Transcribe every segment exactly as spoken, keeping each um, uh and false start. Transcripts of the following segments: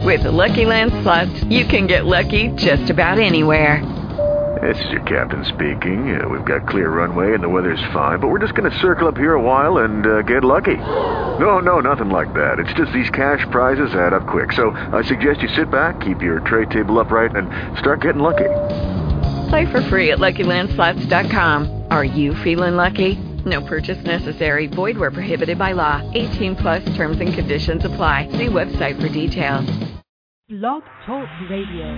With the Lucky Land Slots, you can get lucky just about anywhere. This is your captain speaking. Uh, we've got clear runway and the weather's fine, but we're just going to circle up here a while and uh, get lucky. No, no, nothing like that. It's just these cash prizes add up quick. So I suggest you sit back, keep your tray table upright, and start getting lucky. Play for free at Lucky Land Slots dot com. Are you feeling lucky? No purchase necessary. Void where prohibited by law. eighteen plus terms and conditions apply. See website for details. Blog Talk Radio.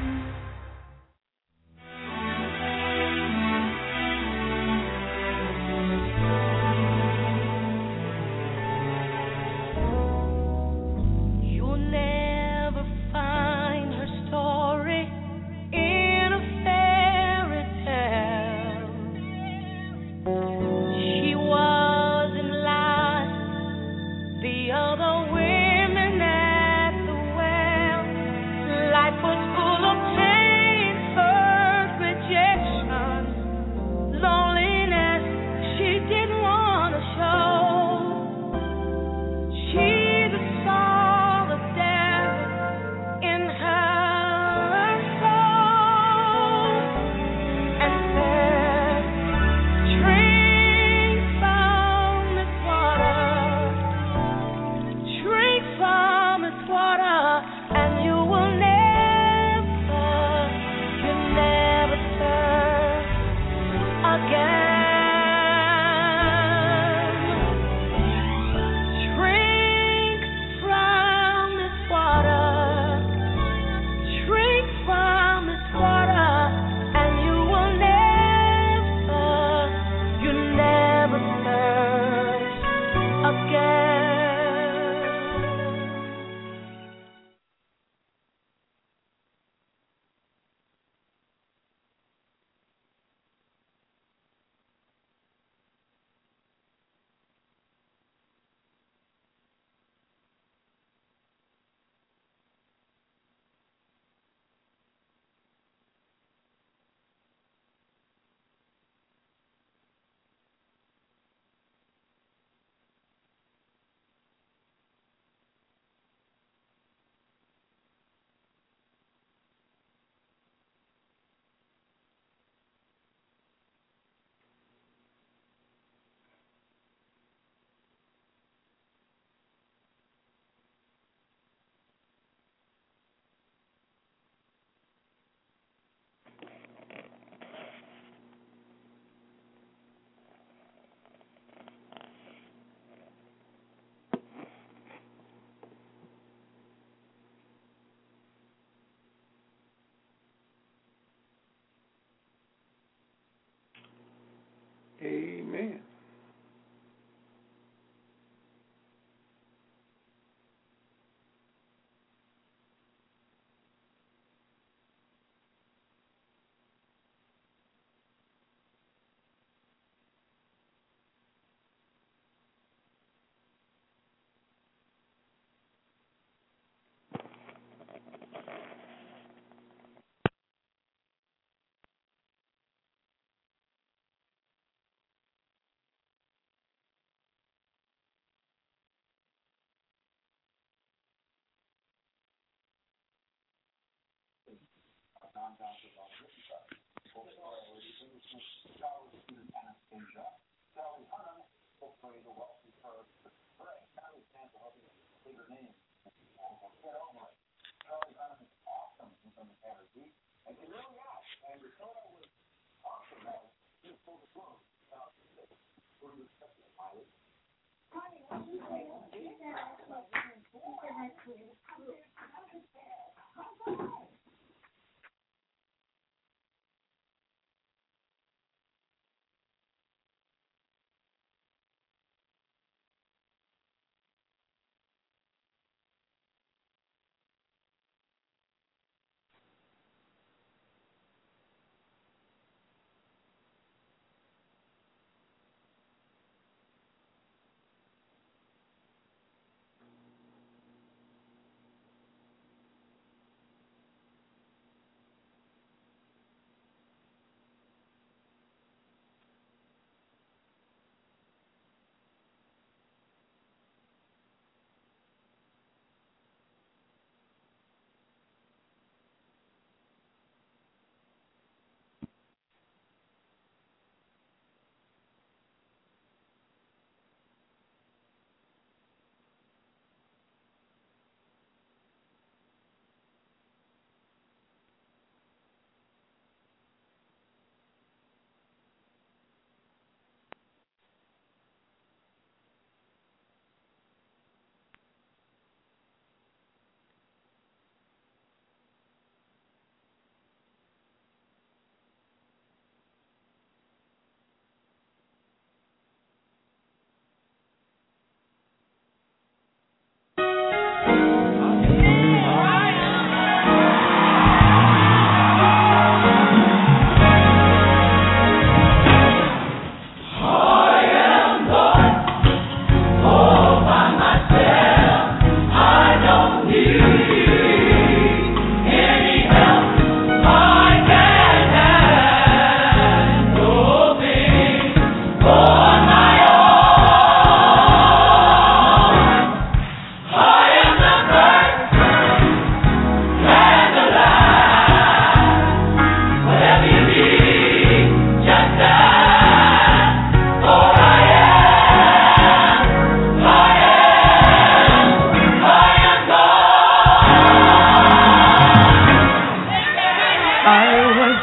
Amen.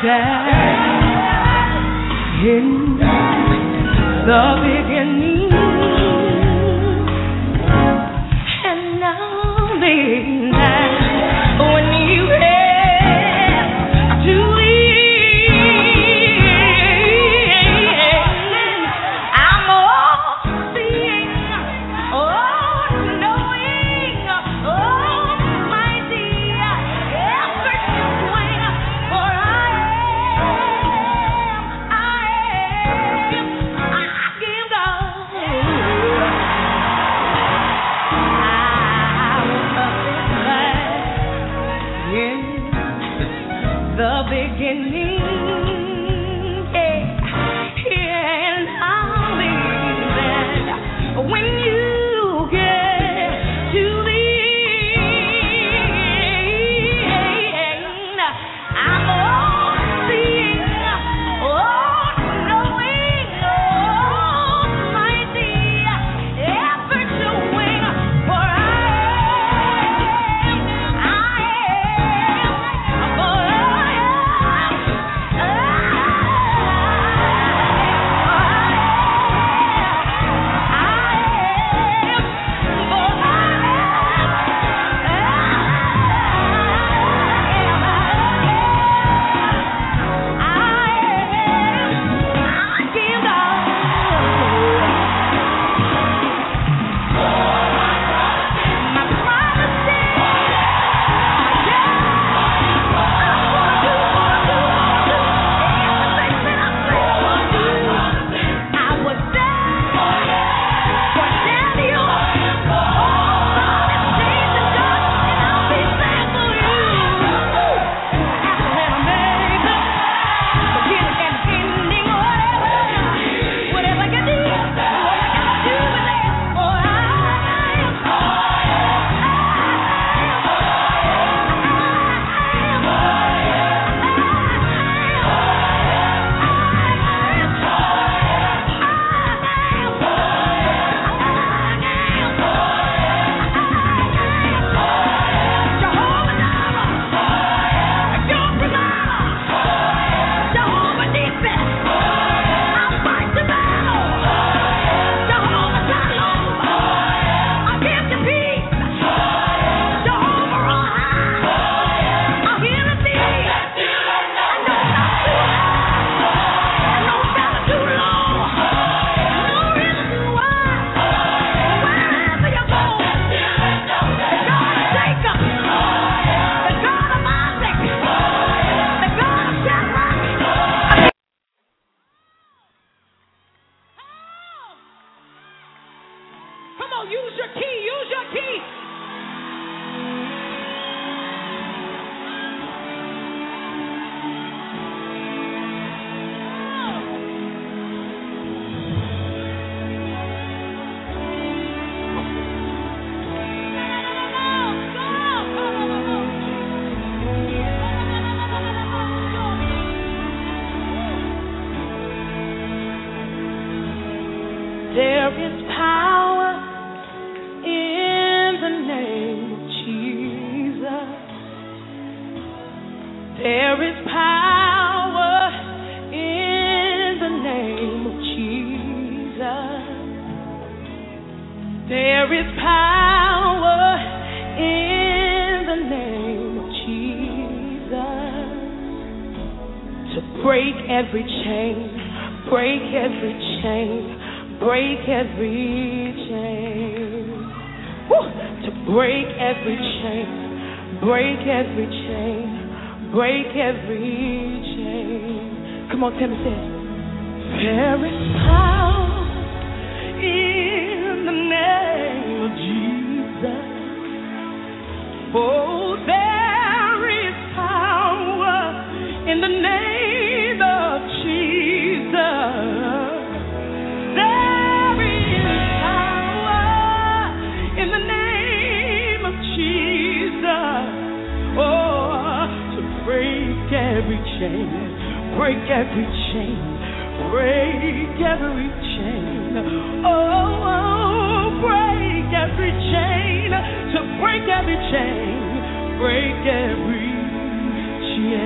Break every chain,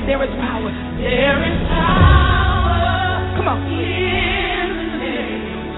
declare there is power. There is power. Come on. In the name of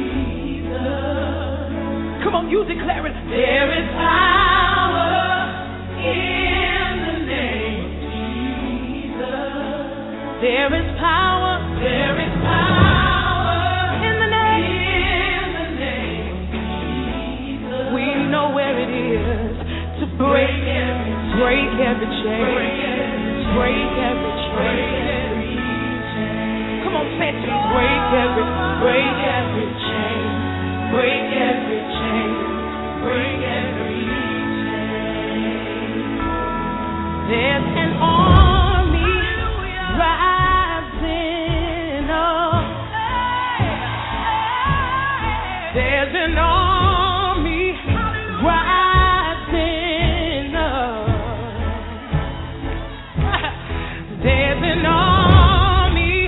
Jesus. Come on, you declare it. There is power in the name of Jesus. There is power. There is power in the name. In the name of Jesus. We know where it is to break every, break every chain, break every chain. Come on, say it to me. Break every, break every chain, break every chain, break every chain. There's an army rising up. There's an army rising up. There's an army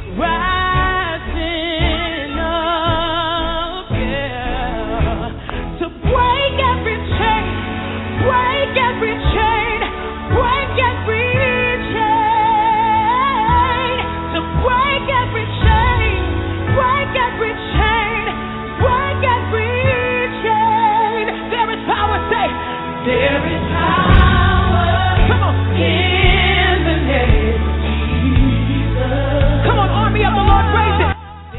rising up, yeah, to break every chain, break every chain, break every chain, to break every chain, break every chain, break every chain. There is power, say, there is power. Come on, in the name of Jesus. Come on, army of the Lord, praise it.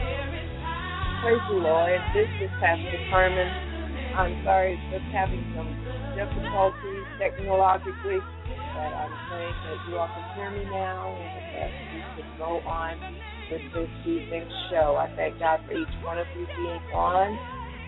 Praise the Lord. This is Pastor Carmen. I'm sorry, just having some difficulties technologically, but I'm praying that you all can hear me now and that we can go on with this evening's show. I thank God for each one of you being on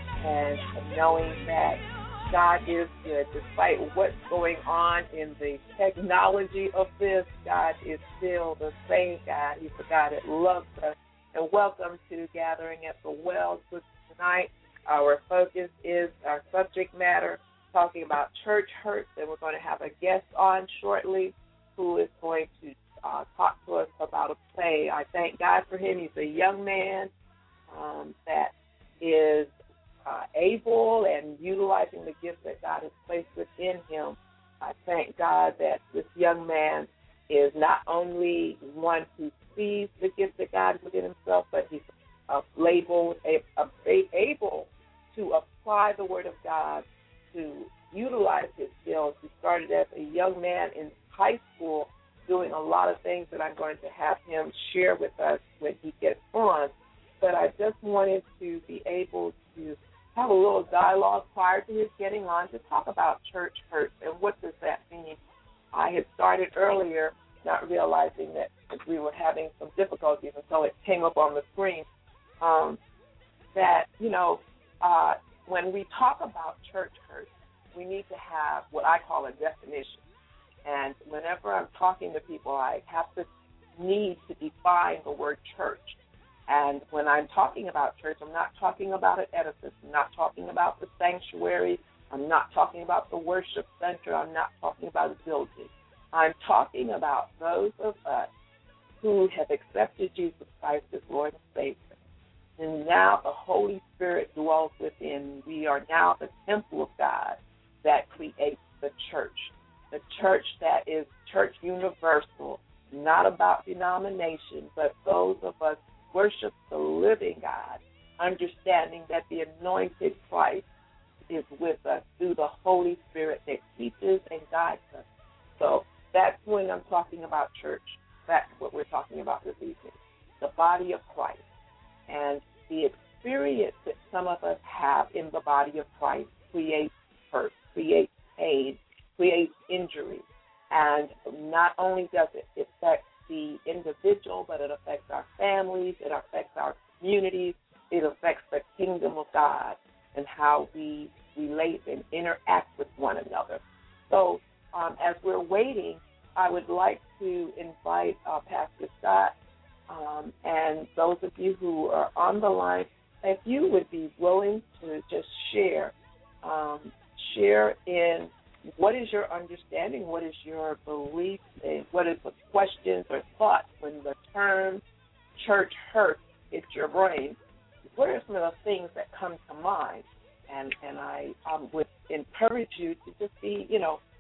and knowing that God is good. Despite what's going on in the technology of this, God is still the same God. He's the God that loves us. And welcome to Gathering at the Wells. Tonight, our focus is our subject matter, talking about church hurts, and we're going to have a guest on shortly who is going to uh, talk to us about a play. I thank God for him. He's a young man um, that is uh, able and utilizing the gifts that God has placed within him. I thank God that this young man is not only one who sees the gifts that God has within himself, but he's uh, labeled, a, a, able to apply the Word of God to utilize his skills. He started as a young man in high school doing a lot of things that I'm going to have him share with us when he gets on. But I just wanted to be able to have a little dialogue prior to his getting on to talk about church hurt and what does that mean. I had started earlier not realizing that we were having some difficulties until it came up on the screen, um, that, you know, uh, when we talk about church hurt, we need to have what I call a definition. And whenever I'm talking to people, I have to need to define the word church. And when I'm talking about church, I'm not talking about an edifice. I'm not talking about the sanctuary. I'm not talking about the worship center. I'm not talking about a building. I'm talking about those of us who have accepted Jesus Christ as Lord and Savior. And now the Holy Spirit dwells within. We are now the temple of God that creates the church. The church that is church universal, not about denomination, but those of us who worship the living God, understanding that the anointed Christ is with us through the Holy Spirit that teaches and guides us. So that's when I'm talking about church. That's what we're talking about this evening, the body of Christ. And the experience that some of us have in the body of Christ creates hurt, creates pain, creates injury. And not only does it affect the individual, but it affects our families, it affects our communities, it affects the kingdom of God and how we relate and interact with one another. So um, as we're waiting, I would like to invite uh, Pastor Scott um, and those of you who are on the line, if you would be willing to just share, um, share in what is your understanding, what is your belief, and what is the questions or thoughts when the term church hurt hits your brain. What are some of the things that come to mind? And and I um, would encourage you to just be, you know,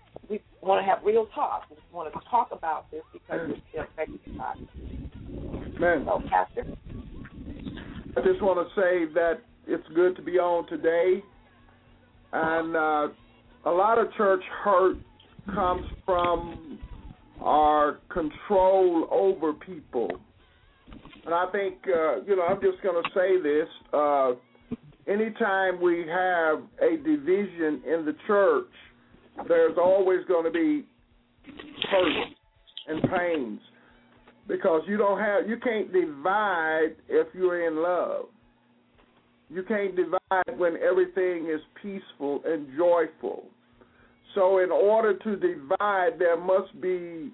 we want to have real talk. We want to talk about this because it's still affecting us. Amen. So, Pastor? I just want to say that it's good to be on today. And uh, a lot of church hurt comes from our control over people. And I think, uh, you know, I'm just going to say this. Uh, anytime we have a division in the church, there's always going to be hurt and pains because you don't have, you can't divide if you're in love. You can't divide when everything is peaceful and joyful. So in order to divide, there must be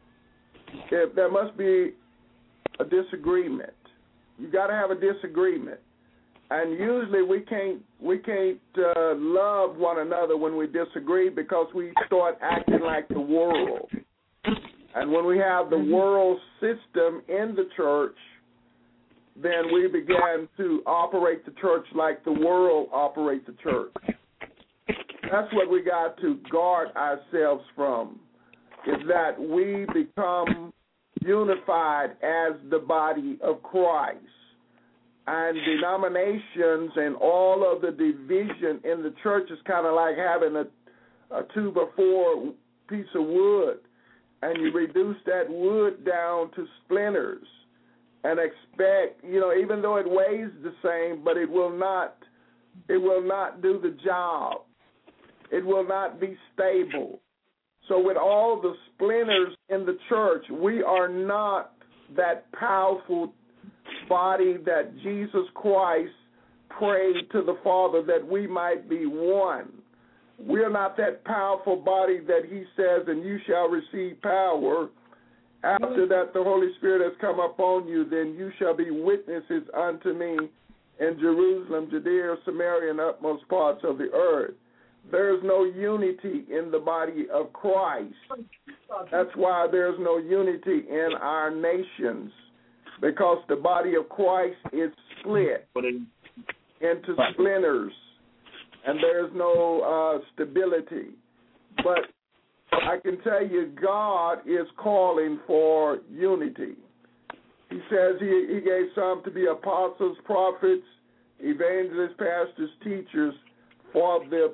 there must be a disagreement. You got to have a disagreement, and usually we can't we can't uh, love one another when we disagree because we start acting like the world. And when we have the world system in the church, then we began to operate the church like the world operates the church. That's what we got to guard ourselves from, is that we become unified as the body of Christ. And denominations and all of the division in the church is kind of like having a, a two by four piece of wood, and you reduce that wood down to splinters and expect, you know, even though it weighs the same, but it will not, it will not do the job. It will not be stable. So with all the splinters in the church, we are not that powerful body that Jesus Christ prayed to the Father that we might be one. We're not that powerful body that he says, and you shall receive power. After that the Holy Spirit has come upon you, then you shall be witnesses unto me in Jerusalem, Judea, Samaria, and utmost parts of the earth. There's no unity in the body of Christ. That's why there's no unity in our nations, because the body of Christ is split into splinters, and there's no uh, stability. But I can tell you, God is calling for unity. He says he, he gave some to be apostles, prophets, evangelists, pastors, teachers, for the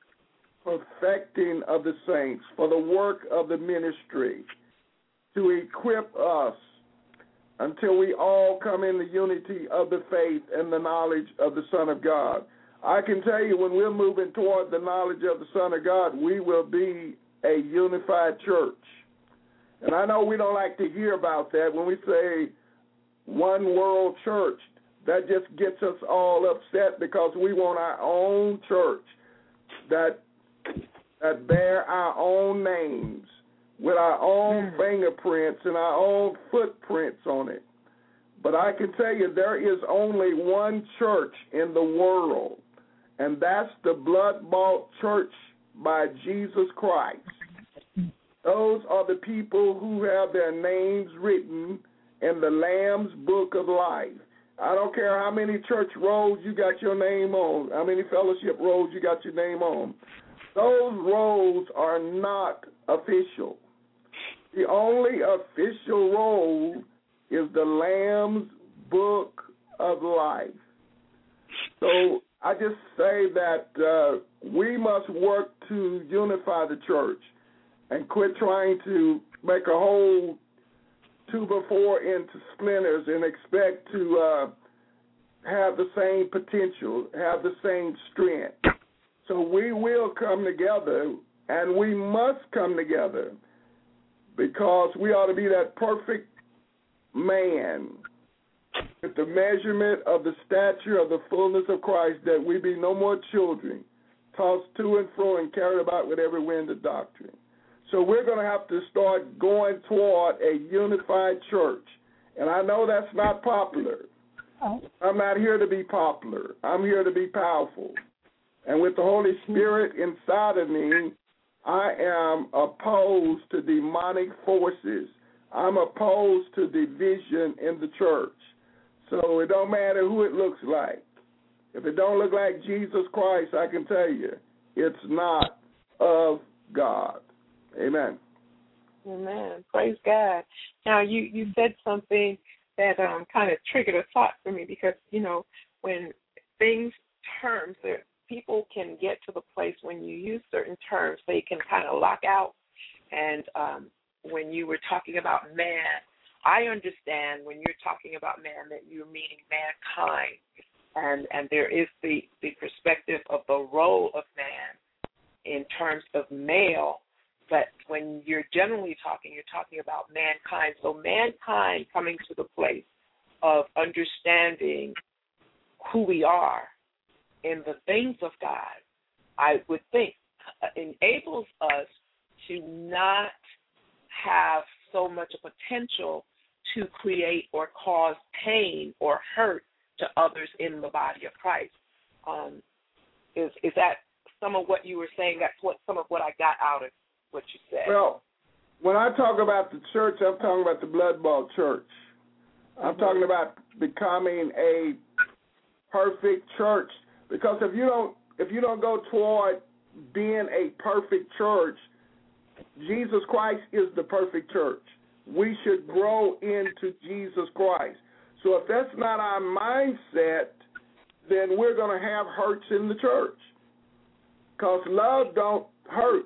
perfecting of the saints, for the work of the ministry, to equip us until we all come in the unity of the faith and the knowledge of the Son of God. I can tell you, when we're moving toward the knowledge of the Son of God, we will be a unified church. And I know we don't like to hear about that. When we say one world church, that just gets us all upset because we want our own church that that bear our own names with our own fingerprints and our own footprints on it. But I can tell you, there is only one church in the world, and that's the blood-bought church by Jesus Christ. Those are the people who have their names written in the Lamb's Book of Life. I don't care how many church rolls you got your name on, how many fellowship rolls you got your name on. Those rolls are not official. The only official roll is the Lamb's Book of Life. So I just say that uh, we must work to unify the church and quit trying to make a whole two by four into splinters and expect to uh, have the same potential, have the same strength. So we will come together, and we must come together, because we ought to be that perfect man with the measurement of the stature of the fullness of Christ, that we be no more children, tossed to and fro and carried about with every wind of doctrine. So we're going to have to start going toward a unified church. And I know that's not popular. I'm not here to be popular. I'm here to be powerful. And with the Holy Spirit inside of me, I am opposed to demonic forces. I'm opposed to division in the church. So it don't matter who it looks like. If it don't look like Jesus Christ, I can tell you, it's not of God. Amen. Amen. Praise God. Now, you, you said something that um, kind of triggered a thought for me because, you know, when things, terms, there, people can get to the place when you use certain terms, they can kind of lock out. And um, when you were talking about man, I understand when you're talking about man that you're meaning mankind. And, and there is the, the perspective of the role of man in terms of male. But when you're generally talking, you're talking about mankind. So mankind coming to the place of understanding who we are in the things of God, I would think enables us to not have so much potential to create or cause pain or hurt to others in the body of Christ. Um, is is that some of what you were saying? That's what some of what I got out of what you said. Well, when I talk about the church, I'm talking about the blood-bought church. I'm mm-hmm. talking about becoming a perfect church. Because if you don't, if you don't go toward being a perfect church, Jesus Christ is the perfect church. We should grow into Jesus Christ. So if that's not our mindset, then we're going to have hurts in the church. Because love don't hurt.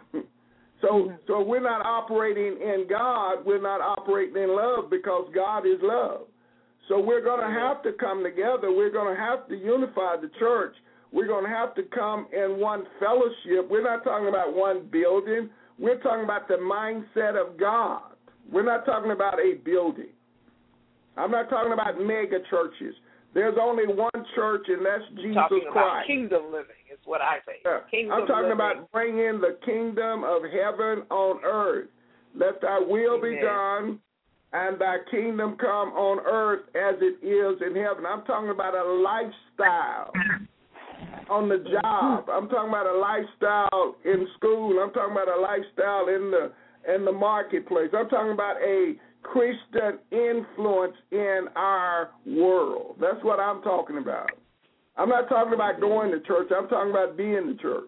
So so we're not operating in God, we're not operating in love because God is love. So we're going to have to come together. We're going to have to unify the church. We're going to have to come in one fellowship. We're not talking about one building. We're talking about the mindset of God. We're not talking about a building. I'm not talking about mega churches. There's only one church, and that's Jesus talking Christ. About kingdom living is what I say. Yeah. Kingdom I'm talking living. about bringing the kingdom of heaven on earth. Let thy will Amen. be done, and thy kingdom come on earth as it is in heaven. I'm talking about a lifestyle on the job. I'm talking about a lifestyle in school. I'm talking about a lifestyle in the in the marketplace. I'm talking about a Christian influence in our world. That's what I'm talking about. I'm not talking about going to church. I'm talking about being the church.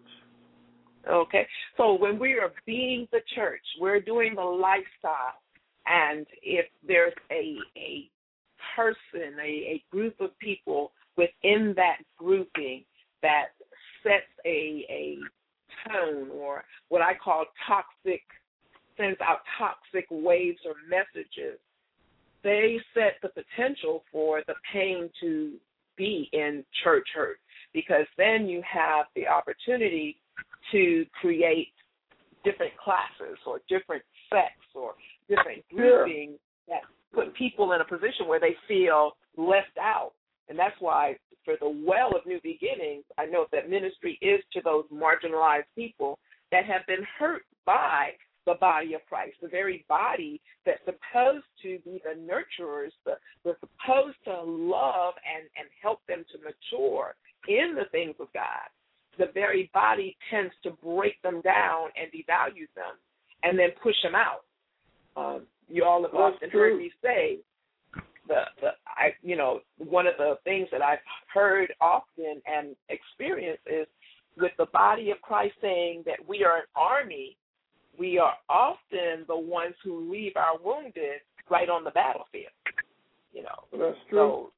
Okay. So when we are being the church, we're doing the lifestyle. And if there's a a person, a, a group of people within that grouping that sets a, a tone or what I call toxic, sends out toxic waves or messages, they set the potential for the pain to be in church hurt, because then you have the opportunity to create different classes or different sects or different groupings that put people in a position where they feel left out. And that's why for the well of new beginnings, I know that ministry is to those marginalized people that have been hurt by the body of Christ, the very body that's supposed to be the nurturers, the, the supposed to love and, and help them to mature in the things of God. The very body tends to break them down and devalue them and then push them out. Um, you all have That's often true. heard me say, the, the I you know, one of the things that I've heard often and experienced is with the body of Christ saying that we are an army, we are often the ones who leave our wounded right on the battlefield. You know. That's true. So,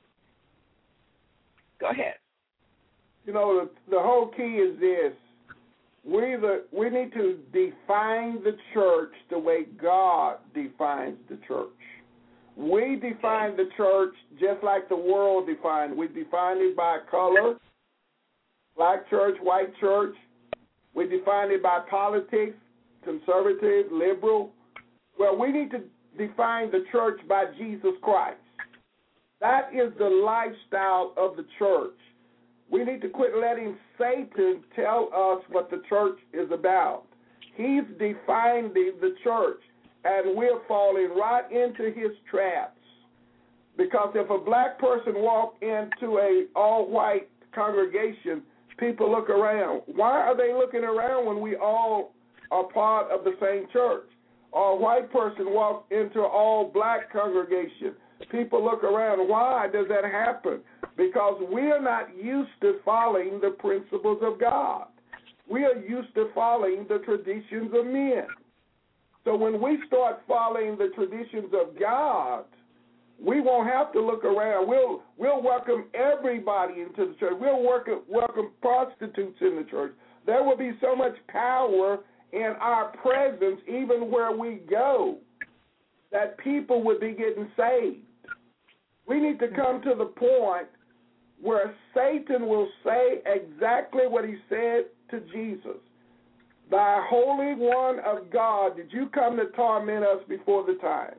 go ahead. You know, the, the whole key is this. We the we need to define the church the way God defines the church. We define the church just like the world defined. We define it by color, black church, white church. We define it by politics, conservative, liberal. Well, we need to define the church by Jesus Christ. That is the lifestyle of the church. We need to quit letting Satan tell us what the church is about. He's defining the church, and we're falling right into his traps. Because if a black person walked into a all-white congregation, people look around. Why are they looking around when we all are part of the same church? Or a white person walks into an all-black congregation, people look around. Why does that happen? Because we are not used to following the principles of God. we are used to following the traditions of men. So when we start following the traditions of God, we won't have to look around. We'll we'll welcome everybody into the church. We'll welcome, welcome prostitutes in the church. There will be so much power in our presence, even where we go, that people would be getting saved. We need to come to the point where Satan will say exactly what he said to Jesus. Thy Holy One of God, did you come to torment us before the time?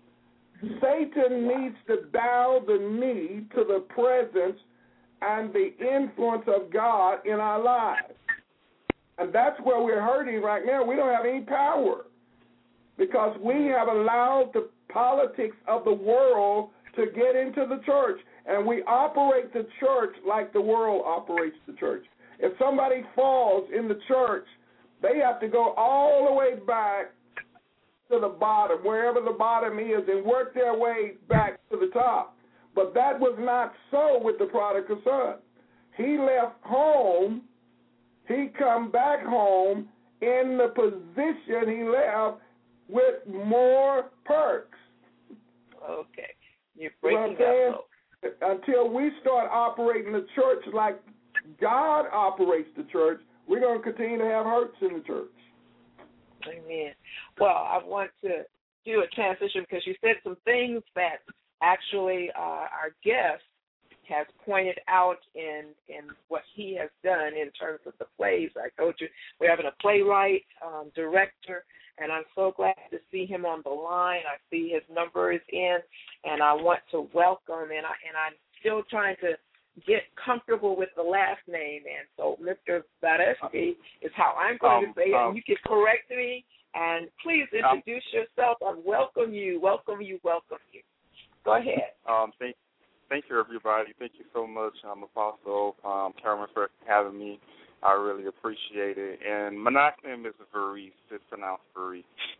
Satan needs to bow the knee to the presence and the influence of God in our lives. And that's where we're hurting right now. We don't have any power because we have allowed the politics of the world to get into the church, and we operate the church like the world operates the church. If somebody falls in the church, they have to go all the way back to the bottom, wherever the bottom is, and work their way back to the top. But that was not so with the prodigal son. He left home. He come back home in the position he left with more perks. Okay. You're breaking well, up. Until we start operating the church like God operates the church, we're going to continue to have hurts in the church. Amen. Well, I want to do a transition because you said some things that actually uh, our guest has pointed out in in what he has done in terms of the plays. I told you we're having a playwright, um, director, and I'm so glad to see him on the line. I see his number is in, and I want to welcome, and, I, and I'm still trying to get comfortable with the last name, and so Mister Bareski is how I'm going um, to say it, um, and you can correct me, and please introduce um, yourself and welcome you, welcome you, welcome you. Go ahead. Um, thank, thank you, everybody. Thank you so much, um, Apostle um, Carmen, for having me. I really appreciate it. And my last name is Varese. It's pronounced Varese.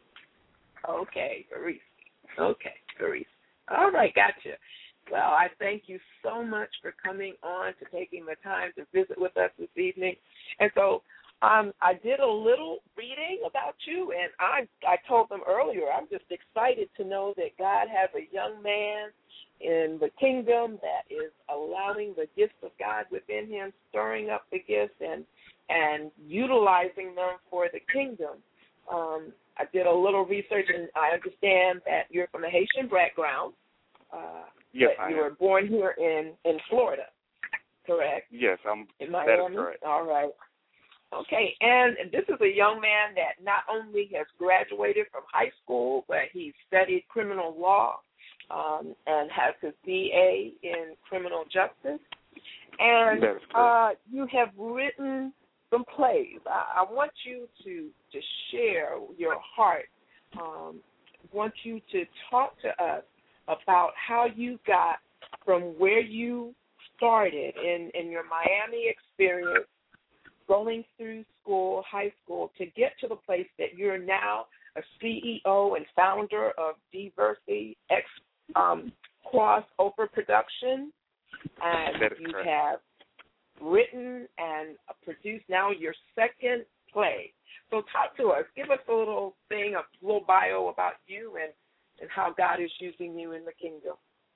Okay, Varese. Okay, Varese. All right, gotcha. Well, I thank you so much for coming on, to taking the time to visit with us this evening. And so um, I did a little reading about you, and I, I told them earlier, I'm just excited to know that God has a young man in the kingdom that is allowing the gifts of God within him, stirring up the gifts and and utilizing them for the kingdom. Um, I did a little research, and I understand that you're from a Haitian background. Uh, yes, that I you am. were born here in, in Florida, correct? Yes, I'm. In Miami? That is correct. All right. Okay, and this is a young man that not only has graduated from high school, but he studied criminal law um, and has his B A in criminal justice. And uh, you have written some plays. I, I want you to, to share your heart. Um, I want you to talk to us about how you got from where you started in, in your Miami experience, going through school, high school, to get to the place that you're now a C E O and founder of Diversity X um, Crossover Production, and you correct. have written and produced now your second play. So talk to us. Give us a little thing, a little bio about you and, and how God is using you in the kingdom.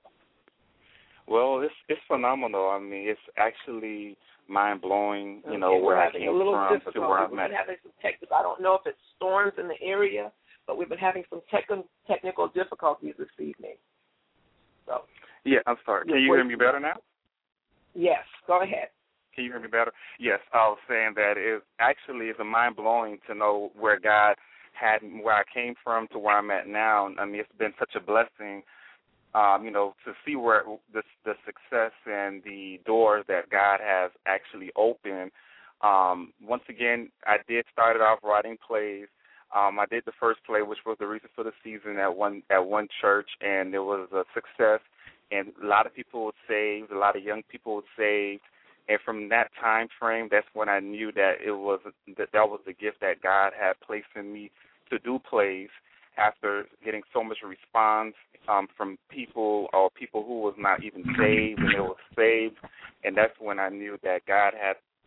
Well, it's it's phenomenal. I mean, it's actually mind-blowing, you know, okay, where I came a little from to where I'm we've at. been having some tech, I don't know if it's storms in the area, but we've been having some tech, technical difficulties this evening. So. Yeah, I'm sorry. Can you hear me better now? Yes, go ahead. Can you hear me better? Yes, I was saying that it actually is mind-blowing to know where God had, where I came from to where I'm at now. I mean, it's been such a blessing, um, you know, to see where the, the success and the doors that God has actually opened. Um, once again, I did start off writing plays. Um, I did the first play, which was The Reason for the Season, at one at one church, and it was a success. And a lot of people were saved, a lot of young people were saved. And from that time frame, that's when I knew that it was that that was the gift that God had placed in me to do plays. After getting so much response um, from people or people who was not even saved and they were saved, and that's when I knew that God had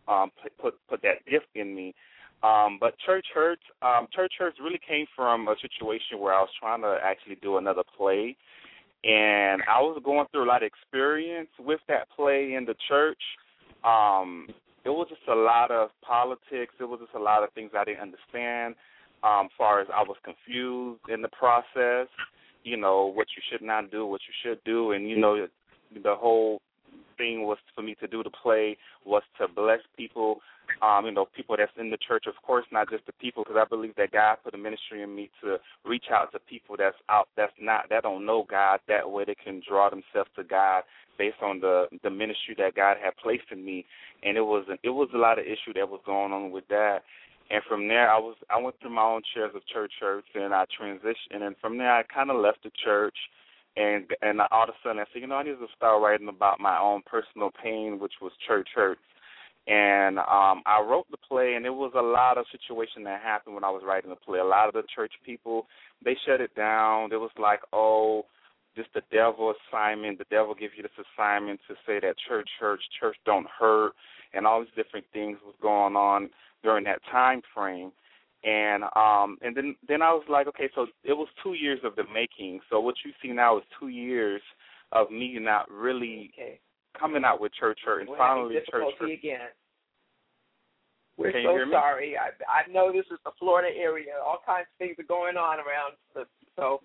um, put put that gift in me. Um, but Church Hurts, um, Church Hurts really came from a situation where I was trying to actually do another play, and I was going through a lot of experience with that play in the church. Um, it was just a lot of politics. It was just a lot of things I didn't understand. Um, as far as I was confused in the process, you know, what you should not do, what you should do, and you know, the whole thing was for me to do the play was to bless people, um, you know, people that's in the church, of course, not just the people, because I believe that God put a ministry in me to reach out to people that's out, that's not, that don't know God. That way they can draw themselves to God based on the the ministry that God had placed in me. And it was it was a lot of issue that was going on with that. And from there, I was I went through my own shares of church hurts, and I transitioned. And from there, I kind of left the church. And and all of a sudden, I said, you know, I need to start writing about my own personal pain, which was church hurts. And um, I wrote the play, and it was a lot of situation that happened when I was writing the play. A lot of the church people, they shut it down. It was like, oh, just the devil assignment. The devil gives you this assignment to say that church hurts, church don't hurt, and all these different things was going on during that time frame. And um, and then, then I was like, okay, so it was two years of the making. So what you see now is two years of me not really okay. coming out with church hurt, and We're finally having church hurt. Again. We're Can so you hear me? sorry. I I know this is the Florida area. All kinds of things are going on around. So.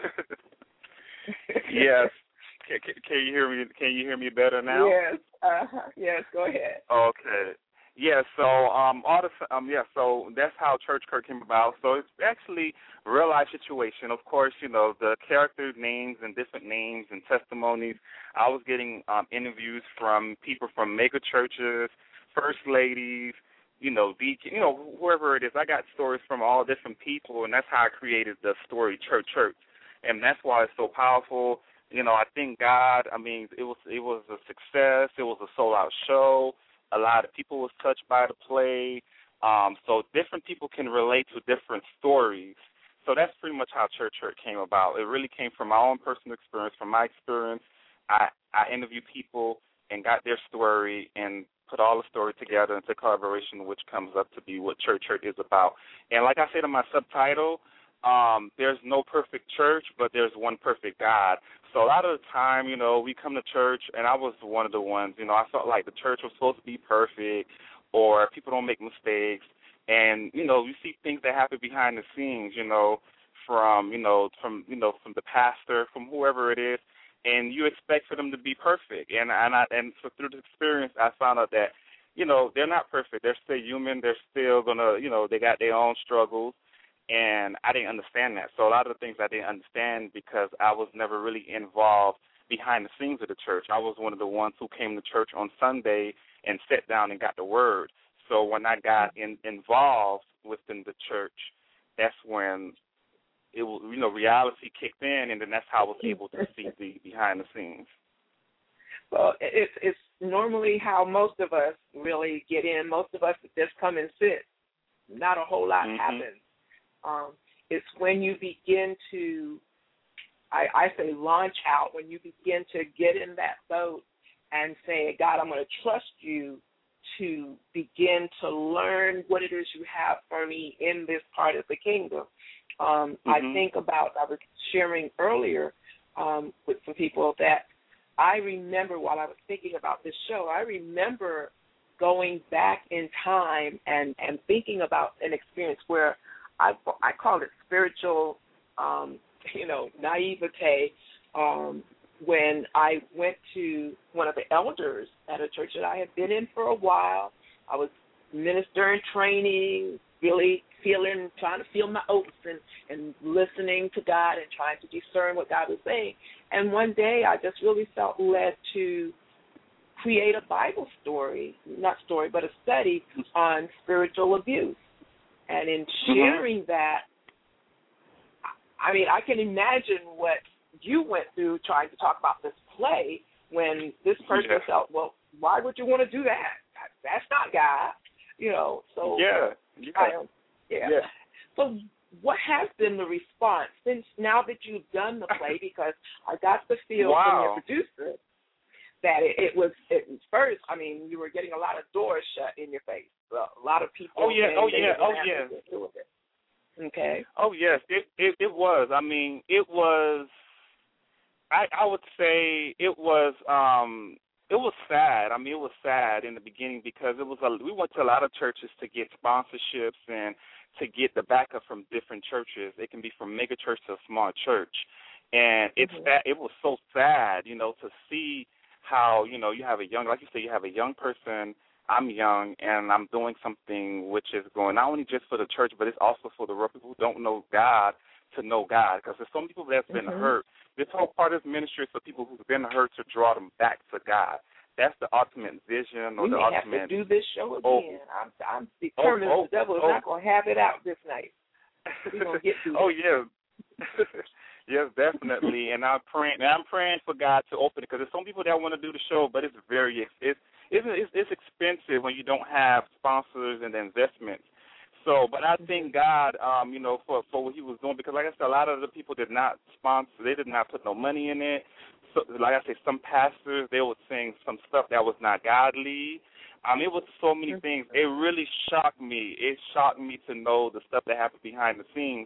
Yes. Can, can, can you hear me? Can you hear me better now? Yes. Uh, yes. Go ahead. Okay. Yeah, so um, all the um, yeah, so that's how Church Hurt came about. So it's actually a real life situation. Of course, you know the character names and different names and testimonies. I was getting um, interviews from people from mega churches, first ladies, you know, deacon, you know, whoever it is. I got stories from all different people, and that's how I created the story Church Hurt, and that's why it's so powerful. You know, I thank God. I mean, it was it was a success. It was a sold out show. A lot of people was touched by the play, um, so different people can relate to different stories. So that's pretty much how Church Hurt came about. It really came from my own personal experience. From my experience, I, I interviewed people and got their story and put all the story together into collaboration, which comes up to be what Church Hurt is about. And like I said in my subtitle, um, there's no perfect church, but there's one perfect God. So a lot of the time, you know, we come to church, and I was one of the ones, you know, I felt like the church was supposed to be perfect or people don't make mistakes. And, you know, you see things that happen behind the scenes, you know, from, you know, from, you know, from the pastor, from whoever it is, and you expect for them to be perfect. And and, I, and so through the experience, I found out that, you know, they're not perfect. They're still human. They're still going to, you know, they got their own struggles. And I didn't understand that. So a lot of the things I didn't understand because I was never really involved behind the scenes of the church. I was one of the ones who came to church on Sunday and sat down and got the word. So when I got in, involved within the church, that's when it was, you know, reality kicked in, and then that's how I was able to see the behind the scenes. Well, it's it's normally how most of us really get in. Most of us just come and sit. Not a whole lot mm-hmm. happens. Um, it's when you begin to, I, I say launch out, when you begin to get in that boat and say, God, I'm going to trust you to begin to learn what it is you have for me in this part of the kingdom. Um, mm-hmm. I think about, I was sharing earlier um, with some people that I remember while I was thinking about this show, I remember going back in time and, and thinking about an experience where I, I call it spiritual, um, you know, naivete, um, when I went to one of the elders at a church that I had been in for a while. I was ministering, training, really feeling, trying to feel my oats and, and listening to God and trying to discern what God was saying. And one day I just really felt led to create a Bible story, not story, but a study on spiritual abuse. And in sharing mm-hmm. that, I mean, I can imagine what you went through trying to talk about this play when this person yeah. felt, well, why would you want to do that? That's not God, you know. So yeah, yeah. I, yeah. yeah. So what has been the response since now that you've done the play? Because I got the feel wow. from your producer that it, it was it was first. I mean, you were getting a lot of doors shut in your face. A lot of people. Oh yeah, oh yeah, oh yeah. Okay. Oh yes, it, it it was. I mean, it was. I I would say it was. Um, it was sad. I mean, it was sad in the beginning because it was. A, we went to a lot of churches to get sponsorships and to get the backup from different churches. It can be from mega church to a small church, and it's mm-hmm. that. It was so sad, you know, to see how you know you have a young, like you say, you have a young person. I'm young, and I'm doing something which is going not only just for the church, but it's also for the real people who don't know God to know God. Because there's so many people that's been mm-hmm. hurt. This whole part of this ministry is for people who've been hurt to draw them back to God. That's the ultimate vision or we the may ultimate. have to do this show again. Oh, I'm, I'm determined oh, oh, the devil is oh. not going to have it out this night. We're going to get through Oh, this. yeah. Yes, definitely. And I'm praying. And I'm praying for God to open it because there's some people that want to do the show, but it's very it's it's it's, it's expensive when you don't have sponsors and investments. So, but I thank God, um, you know, for for what He was doing because, like I said, a lot of the people did not sponsor. They did not put no money in it. So, like I said, some pastors they were saying some stuff that was not godly. Um, it was so many things. It really shocked me. It shocked me to know the stuff that happened behind the scenes.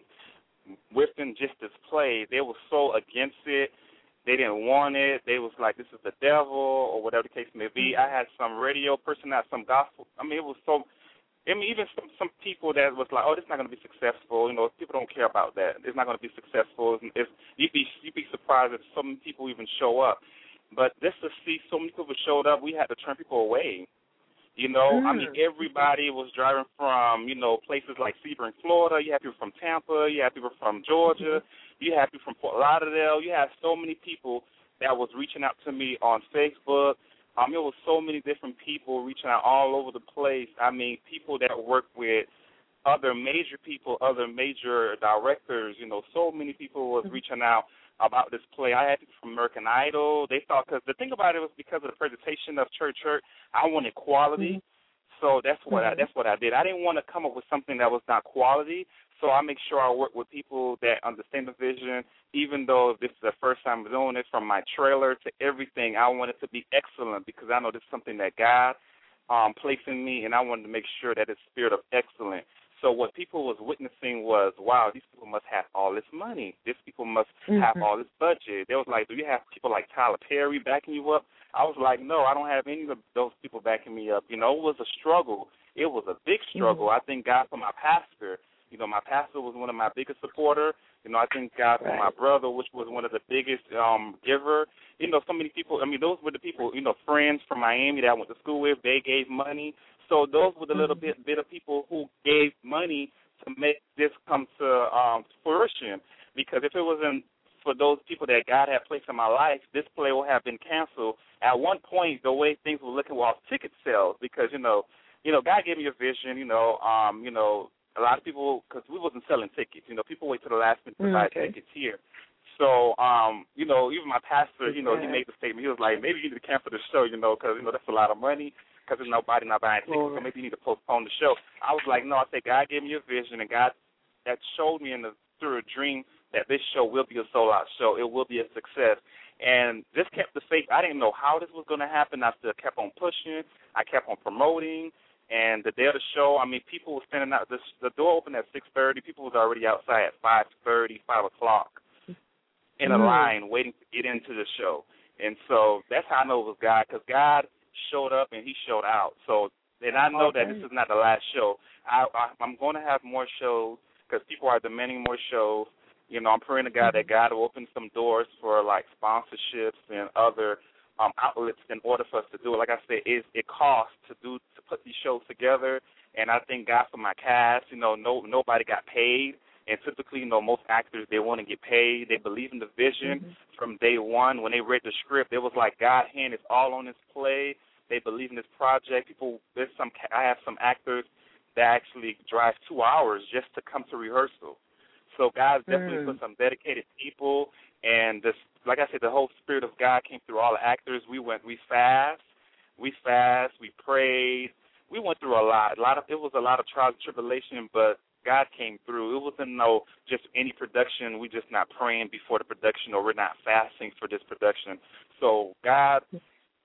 Within just this play, they were so against it. They didn't want it. They was like, this is the devil or whatever the case may be. I had some radio person, not some gospel. I mean, it was so, I mean, even some, some people that was like, oh, this is not going to be successful. You know, people don't care about that. It's not going to be successful. If, you'd, be, you'd be surprised if so many people even show up. But just to see so many people showed up, we had to turn people away. You know, mm. I mean, everybody was driving from, you know, places like Sebring, Florida. You have people from Tampa. You have people from Georgia. Mm-hmm. You have people from Fort Lauderdale. You have so many people that was reaching out to me on Facebook. Um, it was so many different people reaching out all over the place. I mean, people that work with other major people, other major directors. You know, so many people was mm-hmm. reaching out about this play. I had people from American Idol. They thought, because the thing about it was because of the presentation of Church Hurt, I wanted quality. Mm-hmm. So that's what mm-hmm. I that's what I did. I didn't want to come up with something that was not quality. So I make sure I work with people that understand the vision, even though this is the first time I'm doing it, from my trailer to everything. I want it to be excellent because I know this is something that God um, placed in me, and I wanted to make sure that it's spirit of excellence. So what people was witnessing was, wow, these people must have all this money. These people must mm-hmm. have all this budget. They was like, do you have people like Tyler Perry backing you up? I was like, no, I don't have any of those people backing me up. You know, it was a struggle. It was a big struggle. Mm-hmm. I thank God for my pastor. You know, my pastor was one of my biggest supporters. You know, I thank God for right. my brother, which was one of the biggest um, giver. You know, so many people, I mean, those were the people, you know, friends from Miami that I went to school with. They gave money. So those were the little bit, bit of people who gave money to make this come to um, fruition. Because if it wasn't for those people that God had placed in my life, this play would have been canceled. At one point, the way things were looking was ticket sales. Because you know, you know, God gave me a vision. You know, um, you know, a lot of people, because we wasn't selling tickets. You know, people wait to the last minute to buy okay. tickets here. So, um, you know, even my pastor, you know, he made the statement. He was like, maybe you need to cancel the show, you know, because, you know, that's a lot of money. Because there's nobody not buying tickets, so maybe you need to postpone the show. I was like, no, I said, God gave me a vision, and God that showed me in the, through a dream that this show will be a sold-out show. It will be a success. And this kept the faith. I didn't know how this was going to happen. I still kept on pushing. I kept on promoting. And the day of the show, I mean, people were standing out. The, the door opened at six thirty. People was already outside at five thirty, five o'clock in a mm. line waiting to get into the show. And so that's how I know it was God, because God showed up and he showed out. So, and I know okay. that this is not the last show. I, I, I'm going to have more shows because people are demanding more shows. You know, I'm praying to God that God will open some doors for like sponsorships and other um, outlets in order for us to do it. Like I said, it, it costs to do to put these shows together, and I thank God for my cast. You know, no nobody got paid. And typically, you know, most actors, they want to get paid. They believe in the vision mm-hmm. from day one. When they read the script, it was like God's hand is all on this play. They believe in this project. People, there's some. I have some actors that actually drive two hours just to come to rehearsal. So God definitely mm. put some dedicated people, and this, like I said, the whole spirit of God came through all the actors. We went, we fast, we fast, we prayed. We went through a lot. A lot of it was a lot of trials and tribulation, but God came through. It wasn't no just any production. We just not praying before the production, or we're not fasting for this production. So God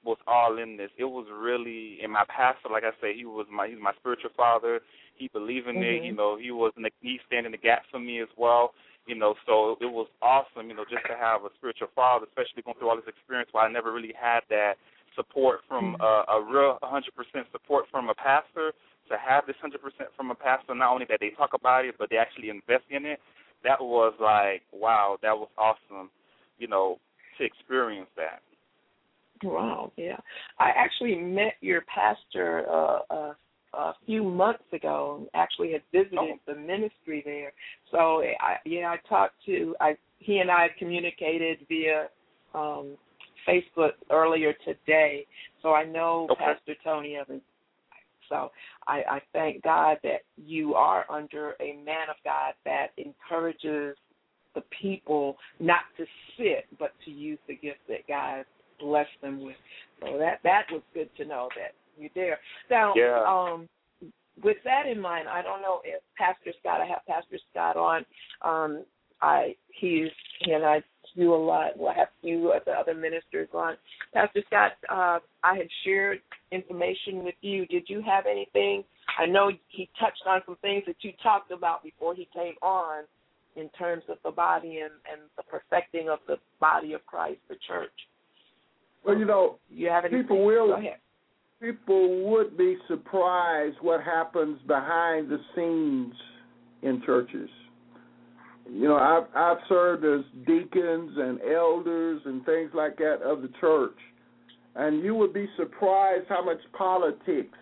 was all in this. It was really, and my pastor, like I say, he was my he's my spiritual father. He believed in mm-hmm. it. You know, he was in the, he stand in the gap for me as well. You know, so it was awesome. You know, just to have a spiritual father, especially going through all this experience, where I never really had that support from mm-hmm. uh, a real one hundred percent support from a pastor. To have this one hundred percent from a pastor, not only that they talk about it, but they actually invest in it. That was like, wow, that was awesome. You know, to experience that. Wow, yeah. I actually met your pastor uh, a, a few months ago and actually had visited oh. the ministry there. So, I, yeah, I talked to, I, he and I communicated via um, Facebook earlier today. So I know okay. Pastor Tony Evans. So I, I thank God that you are under a man of God that encourages the people not to sit, but to use the gift that God blessed them with. So that that was good to know that you're there. Now, yeah. um, with that in mind, I don't know if Pastor Scott, I have Pastor Scott on. Um, I he's he and I do a lot. Well, I have you as the other ministers on. Pastor Scott, uh, I had shared information with you. Did you have anything? I know he touched on some things that you talked about before he came on in terms of the body and, and the perfecting of the body of Christ, the church. Well, you know, you have anything? people will. Go ahead. People would be surprised what happens behind the scenes in churches. You know, I've, I've served as deacons and elders and things like that of the church, and you would be surprised how much politics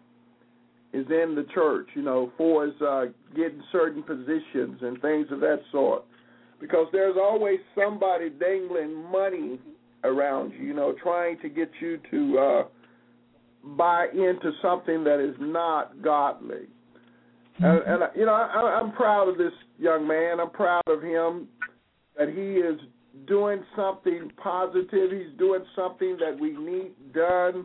is in the church, you know, for as uh, getting certain positions and things of that sort, because there's always somebody dangling money around you, you know, trying to get you to uh, buy into something that is not godly. And, and you know, I, I'm proud of this young man. I'm proud of him that he is doing something positive. He's doing something that we need done.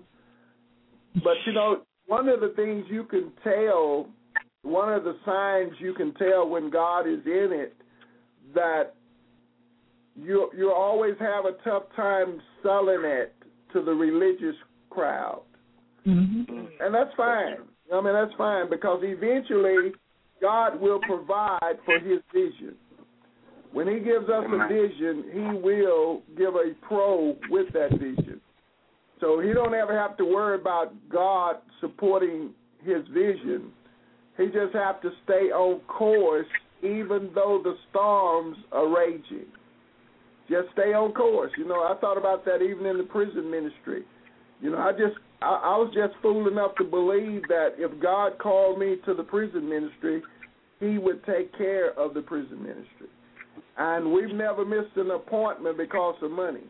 But, you know, one of the things you can tell, one of the signs you can tell when God is in it, that you you always have a tough time selling it to the religious crowd. Mm-hmm. And that's fine. I mean, that's fine, because eventually God will provide for his vision. When he gives us a vision, he will give a pro with that vision. So he don't ever have to worry about God supporting his vision. He just have to stay on course even though the storms are raging. Just stay on course. You know, I thought about that even in the prison ministry. You know, I just I, I was just fool enough to believe that if God called me to the prison ministry, he would take care of the prison ministry. And we've never missed an appointment because of money.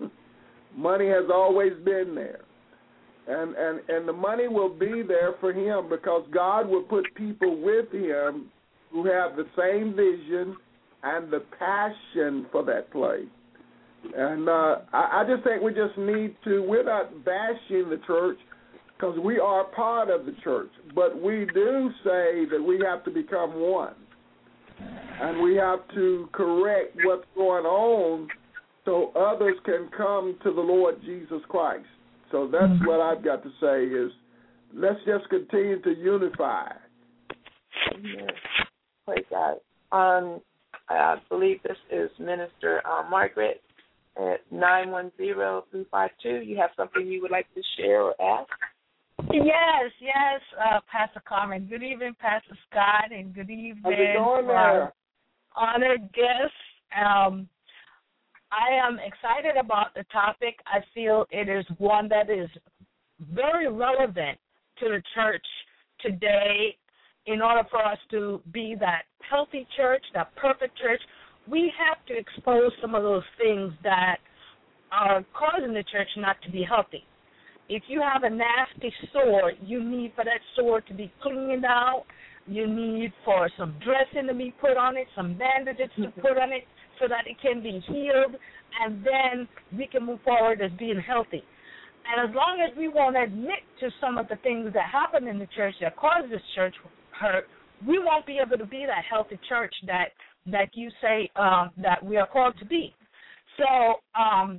Money has always been there. And, and and the money will be there for him because God will put people with him who have the same vision and the passion for that place. And uh, I, I just think we just need to, we're not bashing the church because we are part of the church, but we do say that we have to become one. And we have to correct what's going on so others can come to the Lord Jesus Christ. So that's mm-hmm. what I've got to say is let's just continue to unify. Yes. Praise God. Um, I believe this is Minister uh, Margaret at nine one zero, three five two. You have something you would like to share or ask? Yes, yes, uh, Pastor Carmen. Good evening, Pastor Scott, and good evening, How's it going there? Uh, honored guests. Um, I am excited about the topic. I feel it is one that is very relevant to the church today. In order for us to be that healthy church, that perfect church, we have to expose some of those things that are causing the church not to be healthy. If you have a nasty sore, you need for that sore to be cleaned out. You need for some dressing to be put on it, some bandages to put on it so that it can be healed, and then we can move forward as being healthy. And as long as we won't admit to some of the things that happen in the church that cause this church hurt, we won't be able to be that healthy church that that you say um, that we are called to be. So um,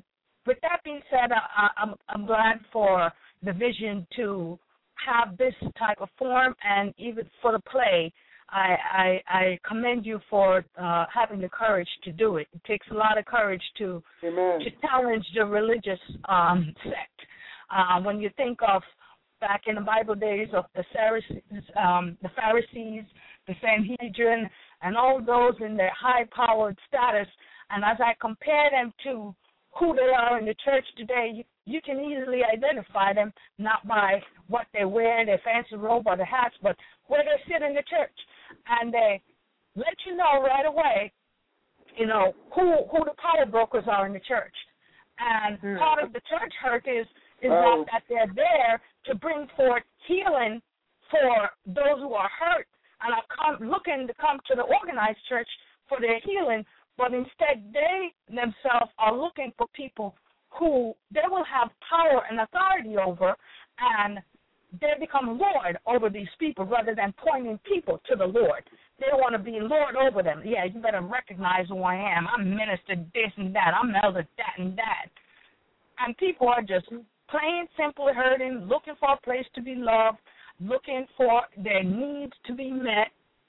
with that being said, I, I'm, I'm glad for the vision to have this type of form, and even for the play, I, I, I commend you for uh, having the courage to do it. It takes a lot of courage to Amen. to challenge the religious um, sect. Uh, when you think of back in the Bible days of the Pharisees, um, the Pharisees, the Sanhedrin, and all those in their high-powered status, and as I compare them to who they are in the church today, you, you can easily identify them not by what they wear, their fancy robe or their hats, but where they sit in the church. And they let you know right away, you know, who who the power brokers are in the church. And mm. part of the church hurt is, is oh. that, that they're there to bring forth healing for those who are hurt and are come, looking to come to the organized church for their healing, but instead they themselves are looking for people who they will have power and authority over, and they become Lord over these people rather than pointing people to the Lord. They want to be Lord over them. Yeah, you better recognize who I am. I'm minister this and that. I'm elder that and that. And people are just plain, simply hurting, looking for a place to be loved, looking for their needs to be met,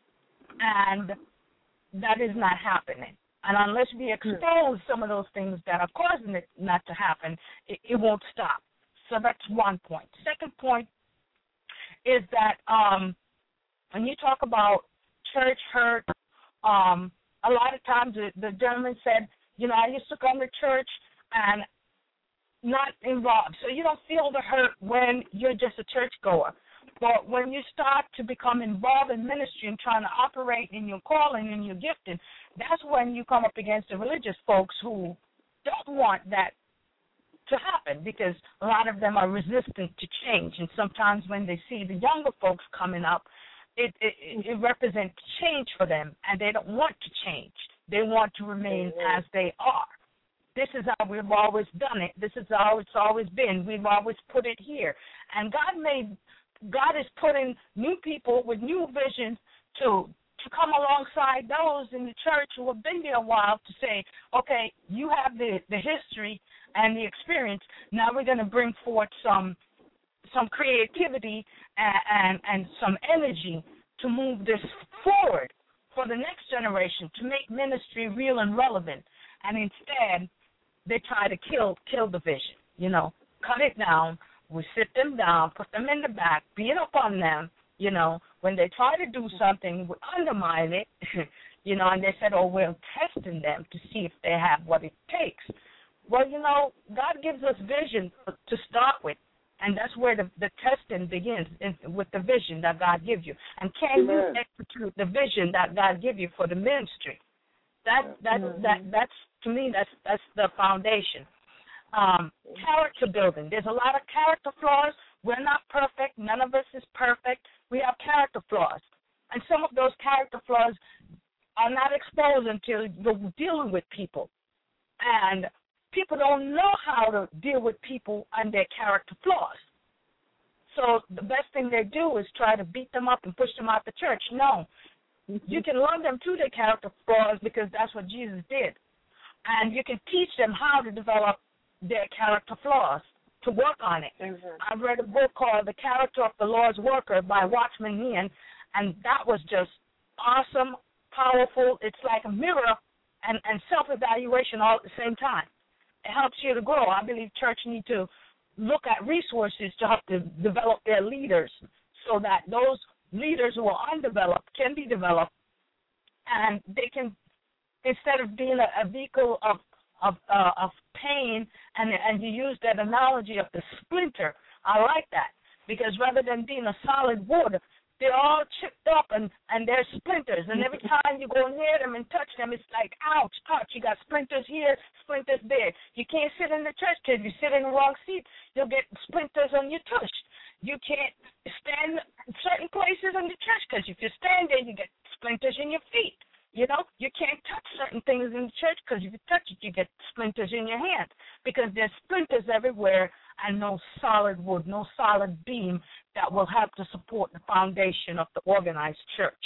and that is not happening. And unless we expose some of those things that are causing it not to happen, it, it won't stop. So that's one point. Second point is that um, when you talk about church hurt, um, a lot of times the, the gentleman said, you know, I used to come to church and not involved. So you don't feel the hurt when you're just a churchgoer. But when you start to become involved in ministry and trying to operate in your calling and your gifting, that's when you come up against the religious folks who don't want that to happen, because a lot of them are resistant to change. And sometimes when they see the younger folks coming up, it, it, it represents change for them, and they don't want to change. They want to remain as they are. This is how we've always done it. This is how it's always been. We've always put it here. And God made God is putting new people with new visions to to come alongside those in the church who have been there a while to say, okay, you have the, the history and the experience. Now we're going to bring forth some some creativity and, and, and some energy to move this forward for the next generation, to make ministry real and relevant. And instead, they try to kill kill the vision, you know, cut it down. We sit them down, put them in the back, beat up on them, you know. When they try to do something, we undermine it, you know, and they said, oh, we're testing them to see if they have what it takes. Well, you know, God gives us vision to start with, and that's where the, the testing begins, with the vision that God gives you. And can Amen. You execute the vision that God gives you for the ministry? That that mm-hmm. that that's to me that's that's the foundation. Um, character building. There's a lot of character flaws. We're not perfect. None of us is perfect. We have character flaws. And some of those character flaws are not exposed until you're dealing with people. And people don't know how to deal with people and their character flaws. So the best thing they do is try to beat them up and push them out the church. No. You can love them to their character flaws because that's what Jesus did. And you can teach them how to develop their character flaws, to work on it. Mm-hmm. I read a book called The Character of the Lord's Worker by Watchman Nee, and that was just awesome, powerful. It's like a mirror and, and self-evaluation all at the same time. It helps you to grow. I believe church need to look at resources to help to develop their leaders so that those leaders who are undeveloped can be developed, and they can, instead of being a, a vehicle of of uh, of pain, and and you use that analogy of the splinter. I like that, because rather than being a solid wood, they're all chipped up and, and they're splinters. And every time you go near them and touch them, it's like, ouch, ouch. You got splinters here, splinters there. You can't sit in the church because if you sit in the wrong seat, you'll get splinters on your tush. You can't stand in certain places in the church because if you stand there, you get splinters in your feet. You know, you can't touch certain things in the church because if you touch it, you get splinters in your hands because there's splinters everywhere and no solid wood, no solid beam that will help to support the foundation of the organized church.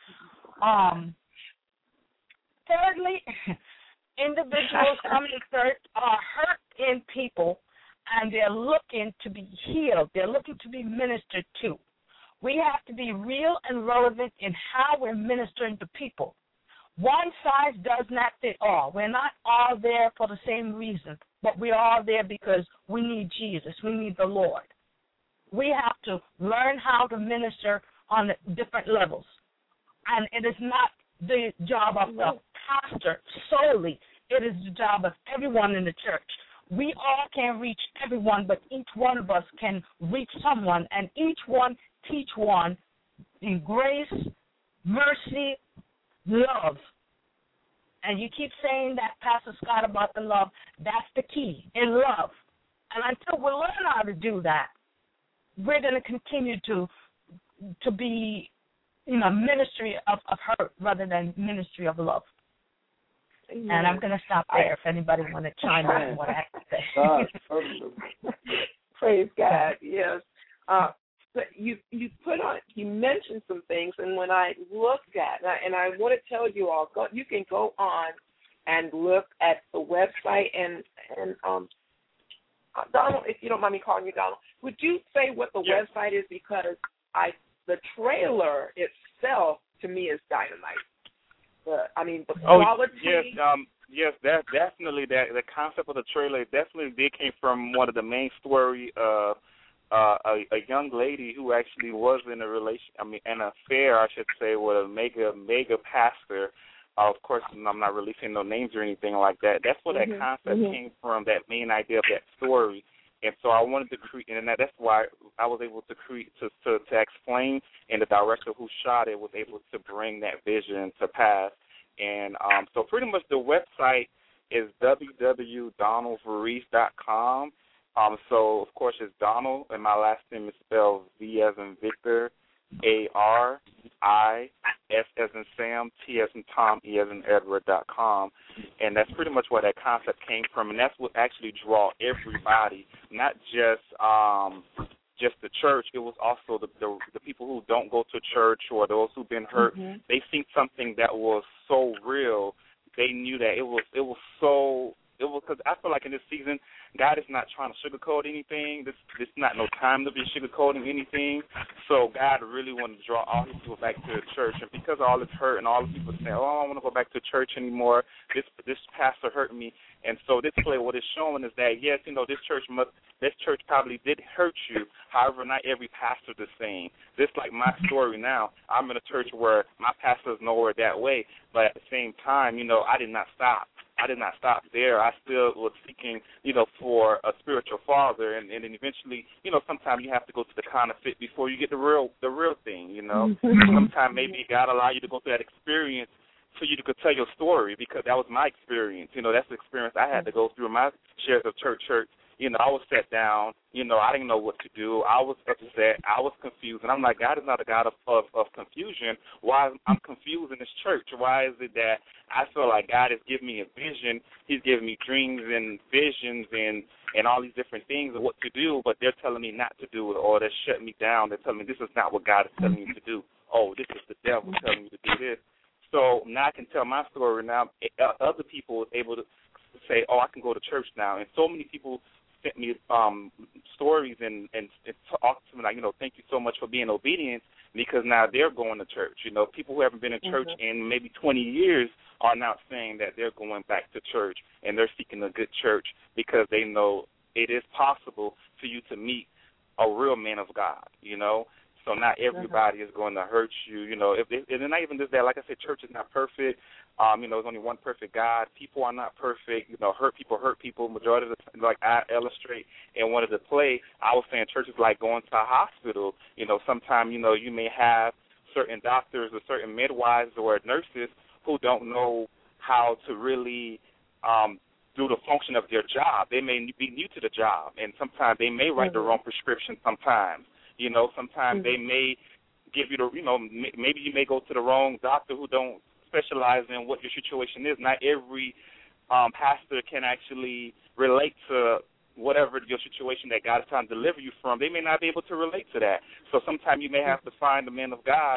Um, thirdly, individuals coming third are hurt in people, and they're looking to be healed. They're looking to be ministered to. We have to be real and relevant in how we're ministering to people. One size does not fit all. We're not all there for the same reason, but we're all there because we need Jesus. We need the Lord. We have to learn how to minister on different levels. And it is not the job of the pastor solely. It is the job of everyone in the church. We all can't reach everyone, but each one of us can reach someone, and each one teach one in grace, mercy, love. And you keep saying that, Pastor Scott, about the love. That's the key, in love. And until we learn how to do that, we're going to continue to to be, you know, ministry of, of hurt rather than ministry of love. Amen. And I'm going to stop there if anybody want to chime in on what I have to say. Praise God, yes. Uh, but you you put on, you mentioned some things, and when I looked at, and I, and I want to tell you all, go, you can go on and look at the website, and, and um, Donald, if you don't mind me calling you Donald, would you say what the yes. website is? Because I the trailer itself, to me, is dynamite. The, I mean, the quality. Oh, yes, um, yes, that definitely that the concept of the trailer definitely did came from one of the main story of uh, a, a young lady who actually was in a relation, I mean, an affair, I should say, with a mega mega pastor. Uh, of course, I'm not releasing no names or anything like that. That's where mm-hmm. that concept mm-hmm. came from. That main idea of that story. And so I wanted to create, and that's why I was able to create, to, to, to explain, and the director who shot it was able to bring that vision to pass. And um, so pretty much the website is w w w dot donald varese dot com. Um, so, of course, it's Donald, and my last name is spelled V as in Victor, A R I S as in Sam, T as in Tom, E as in Edward dot com. And that's pretty much where that concept came from. And that's what actually draw everybody, not just um, just the church. It was also the, the the people who don't go to church or those who've been hurt. Mm-hmm. They seen something that was so real. They knew that it was it was so it was because I feel like in this season, God is not trying to sugarcoat anything. This this not no time to be sugarcoating anything. So God really wanted to draw all his people back to the church. And because all this hurt and all the people say, oh, I don't want to go back to church anymore. This this pastor hurt me. And so this play, what it's showing is that, yes, you know, this church must, this church probably did hurt you. However, not every pastor the same. Just like my story now, I'm in a church where my pastor is nowhere that way. But at the same time, you know, I did not stop. I did not stop there. I still was seeking, you know, for a spiritual father, and, and then eventually, you know, sometimes you have to go to the counterfeit before you get the real, the real thing. You know, sometimes maybe God allow you to go through that experience so you could tell your story, because that was my experience. You know, that's the experience I had to go through my shares of church hurt. You know, I was set down. You know, I didn't know what to do. I was upset. I was confused. And I'm like, God is not a God of, of, of confusion. Why I'm confused in this church? Why is it that I feel like God has given me a vision? He's giving me dreams and visions and, and all these different things of what to do, but they're telling me not to do it, or they're shutting me down. They're telling me this is not what God is telling me to do. Oh, this is the devil telling me to do this. So now I can tell my story. Now other people are able to say, oh, I can go to church now. And so many people sent me um, stories and, and, and talk to me like, you know, thank you so much for being obedient, because now they're going to church. You know, people who haven't been in church mm-hmm. in maybe twenty years are now saying that they're going back to church, and they're seeking a good church because they know it is possible for you to meet a real man of God, you know. So not everybody is going to hurt you, you know. If, if and not even just that, like I said, church is not perfect. Um, you know, there's only one perfect God. People are not perfect. You know, hurt people hurt people. Majority of the time, like I illustrate in one of the play, I was saying church is like going to a hospital. You know, sometimes, you know, you may have certain doctors or certain midwives or nurses who don't know how to really um, do the function of their job. They may be new to the job, and sometimes they may write mm-hmm. the wrong prescription sometimes. You know, sometimes mm-hmm. they may give you the, you know, maybe you may go to the wrong doctor who don't specialize in what your situation is. Not every um, pastor can actually relate to whatever your situation that God is trying to deliver you from. They may not be able to relate to that. So sometimes you may have to find a man of God,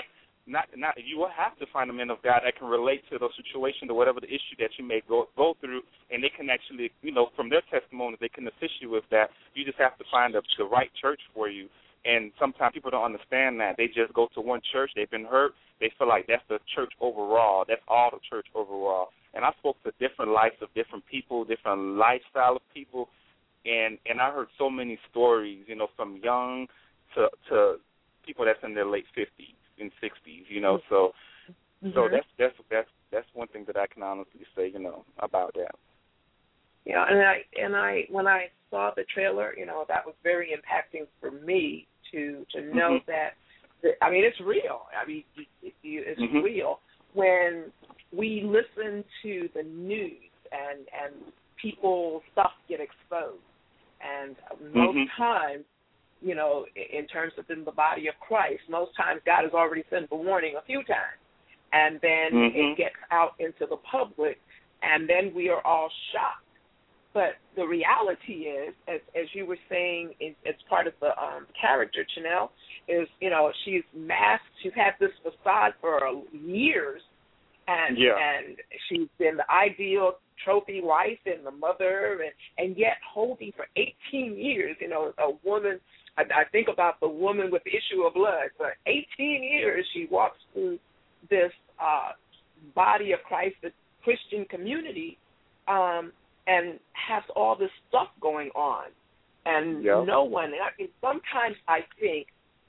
not not you will have to find a man of God that can relate to those situations or whatever the issue that you may go go through, and they can actually, you know, from their testimony, they can assist you with that. You just have to find the, the right church for you. And sometimes people don't understand that. They just go to one church, they've been hurt, they feel like that's the church overall. That's all the church overall. And I spoke to different lives of different people, different lifestyle of people, and, and I heard so many stories, you know, from young to to people that's in their late fifties and sixties, you know. So mm-hmm. so that's that's that's that's one thing that I can honestly say, you know, about that. Yeah, and I and I when I saw the trailer, you know, that was very impacting for me to to know mm-hmm. that, that. I mean, it's real. I mean, it, it, it's mm-hmm. real when we listen to the news and and people's stuff get exposed, and most mm-hmm. times, you know, in terms of in the body of Christ, most times God has already sent the warning a few times, and then mm-hmm. it gets out into the public, and then we are all shocked. But the reality is, as as you were saying, is, as part of the um, character, Chanel, is, you know, she's masked. She's had this facade for years, and yeah. and she's been the ideal trophy wife and the mother, and, and yet holding for eighteen years, you know, a woman. I, I think about the woman with the issue of blood. For eighteen years, she walks through this uh, body of Christ, the Christian community, um, and has all this stuff going on, and yep. no one. And I mean, sometimes I think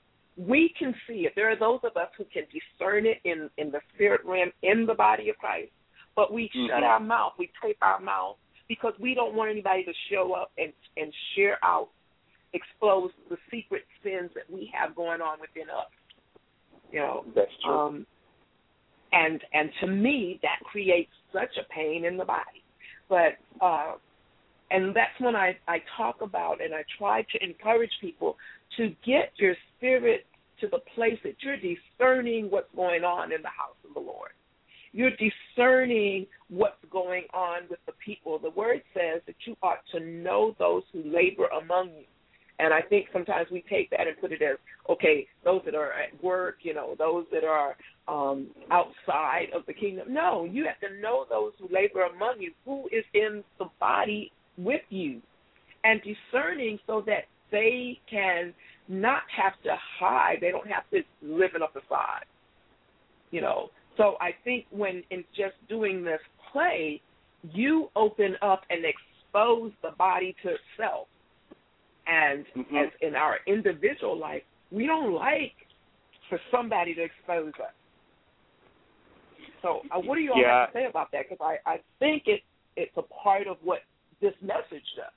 we can see it. There are those of us who can discern it in, in the spirit realm in the body of Christ, but we mm-hmm. shut our mouth, we tape our mouth, because we don't want anybody to show up and, and share out, expose the secret sins that we have going on within us. You know, that's true. Um, and and to me, that creates such a pain in the body. But, uh, and that's when I, I talk about and I try to encourage people to get your spirit to the place that you're discerning what's going on in the house of the Lord. You're discerning what's going on with the people. The word says that you ought to know those who labor among you. And I think sometimes we take that and put it as, okay, those that are at work, you know, those that are um, outside of the kingdom. No, you have to know those who labor among you, who is in the body with you, and discerning so that they can not have to hide. They don't have to live in a facade, you know. So I think when in just doing this play, you open up and expose the body to itself. And mm-hmm. as in our individual life, we don't like for somebody to expose us. So uh, what do you all yeah. have to say about that? Because I, I think it, it's a part of what this message does.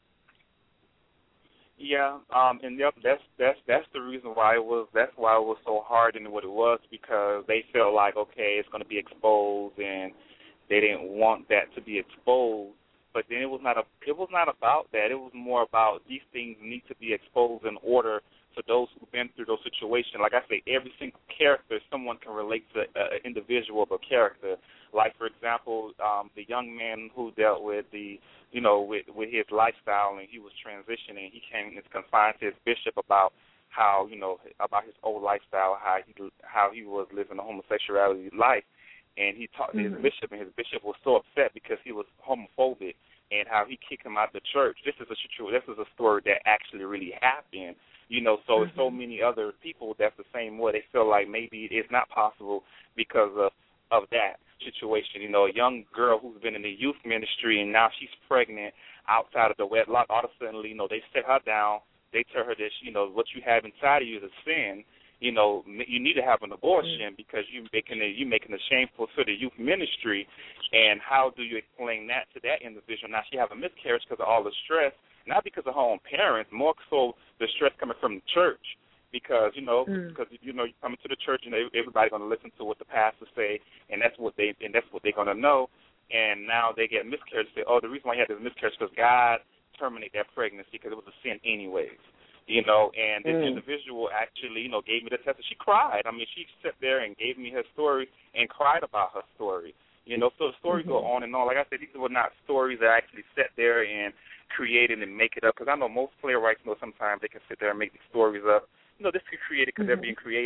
Yeah, um, and yep, that's that's that's the reason why it was. That's why it was so hard in what it was, because they felt like, okay, it's going to be exposed, and they didn't want that to be exposed. But then it was not a, it was not about that. It was more about these things need to be exposed in order for those who've been through those situations. Like I say, every single character, someone can relate to an individual of a character. Like, for example, um, the young man who dealt with the, you know, with, with his lifestyle, and he was transitioning. He came and confined to his bishop about how, you know, about his old lifestyle, how he how he was living a homosexuality life. And he talked to his mm-hmm. bishop, and his bishop was so upset because he was homophobic, and how he kicked him out of the church. This is a this is a story that actually really happened, you know. So mm-hmm. so many other people that's the same way. They feel like maybe it's not possible because of of that situation. You know, a young girl who's been in the youth ministry, and now she's pregnant outside of the wedlock. All of a sudden, you know, they sit her down. They tell her that, you know, what you have inside of you is a sin. You know, you need to have an abortion because you making a, you making a shameful to the youth ministry. And how do you explain that to that individual? Now she have a miscarriage because of all the stress, not because of her own parents, more so the stress coming from the church. Because you know, mm. because you know, you come into the church and everybody's going to listen to what the pastor say, and that's what they and that's what they're going to know. And now they get miscarriage. Say, oh, the reason why you had this miscarriage is because God terminated that pregnancy because it was a sin anyways. You know, and this mm. individual actually, you know, gave me the testimony. She cried. I mean, she sat there and gave me her story and cried about her story. You know, so the stories mm-hmm. go on and on. Like I said, these were not stories that I actually sat there and created and make it up. Because I know most playwrights know sometimes they can sit there and make these stories up. You know, this is created because mm-hmm. they're being creative.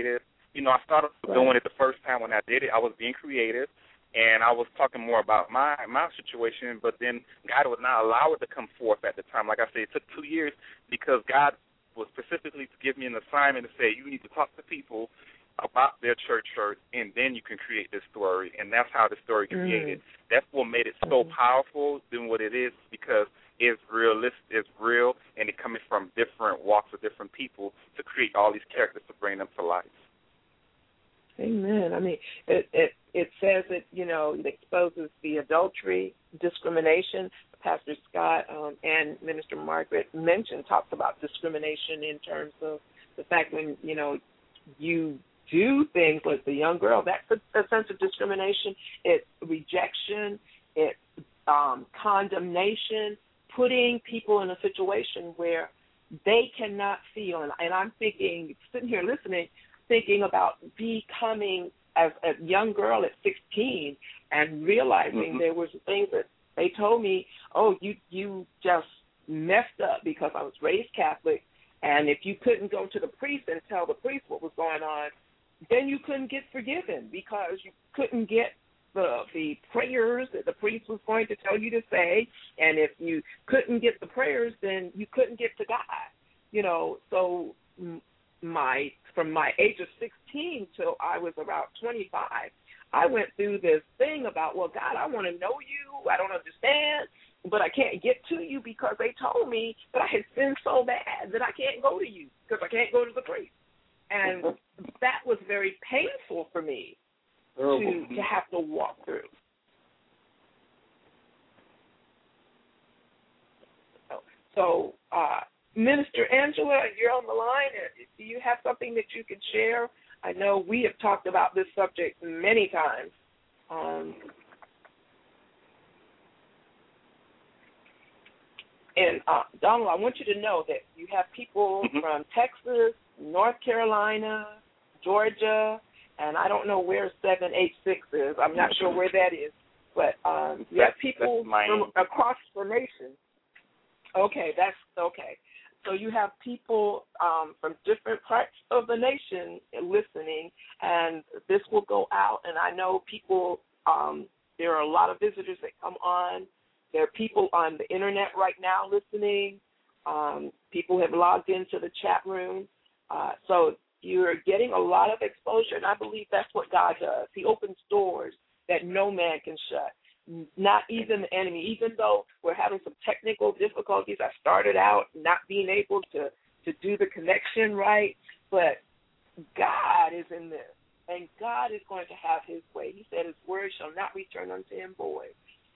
you know, I started right. doing it the first time when I did it. I was being creative, and I was talking more about my my situation, but then God would not allow it to come forth at the time. Like I said, it took two years because God was specifically to give me an assignment to say, you need to talk to people about their church hurt, and then you can create this story, and that's how the story created. Mm. That's what made it so powerful than what it is, because it's realistic, it's real, and it coming from different walks of different people to create all these characters to bring them to life. Amen. I mean, it it, it says it, you know, it exposes the adultery, discrimination. Pastor Scott um, and Minister Margaret mentioned, talked about discrimination in terms of the fact when, you know, you do things like the young girl, that's a, a sense of discrimination. It's rejection. It's um, condemnation, putting people in a situation where they cannot feel. And, and I'm thinking, sitting here listening, thinking about becoming as a young girl at sixteen and realizing mm-hmm. there was things that they told me, oh, you you just messed up because I was raised Catholic, and if you couldn't go to the priest and tell the priest what was going on, then you couldn't get forgiven because you couldn't get the the prayers that the priest was going to tell you to say, and if you couldn't get the prayers, then you couldn't get to God. You know, so my from my age of sixteen till I was about twenty-five, I went through this thing about, well, God, I want to know you. I don't understand, but I can't get to you because they told me that I had sinned so bad that I can't go to you because I can't go to the priest. And that was very painful for me to, to have to walk through. So, uh, Minister Angela, you're on the line. Do you have something that you can share? I know we have talked about this subject many times. Um, and, uh, Donald, I want you to know that you have people mm-hmm. from Texas, North Carolina, Georgia, and I don't know where seven eight six is. I'm not sure where that is. But um, you have people from across the nation. Okay, that's okay. So you have people um, from different parts of the nation listening, and this will go out. And I know people, um, there are a lot of visitors that come on. There are people on the Internet right now listening. Um, people have logged into the chat room. Uh, so you're getting a lot of exposure, and I believe that's what God does. He opens doors that no man can shut. Not even the enemy. Even though we're having some technical difficulties, I started out not being able to, to do the connection right, but God is in this, and God is going to have his way. He said his word shall not return unto him void.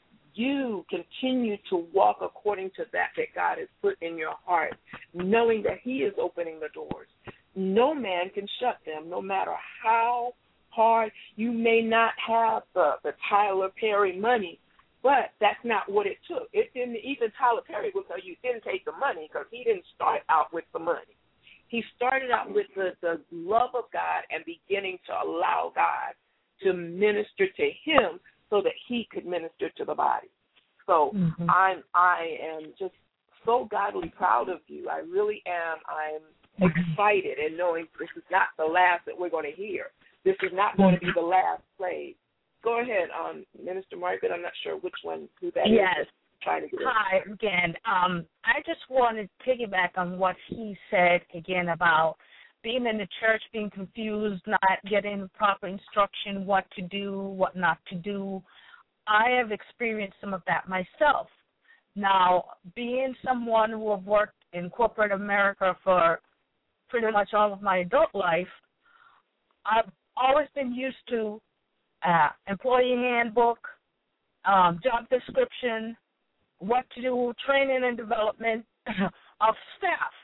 You continue to walk according to that that God has put in your heart, knowing that he is opening the doors. No man can shut them, no matter how hard. You may not have the, the Tyler Perry money, but that's not what it took. It didn't. Even Tyler Perry will tell you didn't take the money because he didn't start out with the money. He started out with the, the love of God and beginning to allow God to minister to him so that he could minister to the body. So mm-hmm. I'm I am just so godly proud of you. I really am. I'm excited and knowing this is not the last that we're going to hear. This is not going to be the last play. Go ahead, um, Minister Margaret. I'm not sure which one, who that yes. is. Trying to get Hi, in. again. Um, I just wanted to piggyback on what he said again about being in the church, being confused, not getting proper instruction, what to do, what not to do. I have experienced some of that myself. Now, being someone who have worked in corporate America for pretty much all of my adult life, I've always been used to uh, employee handbook, um, job description, what to do, training and development of staff.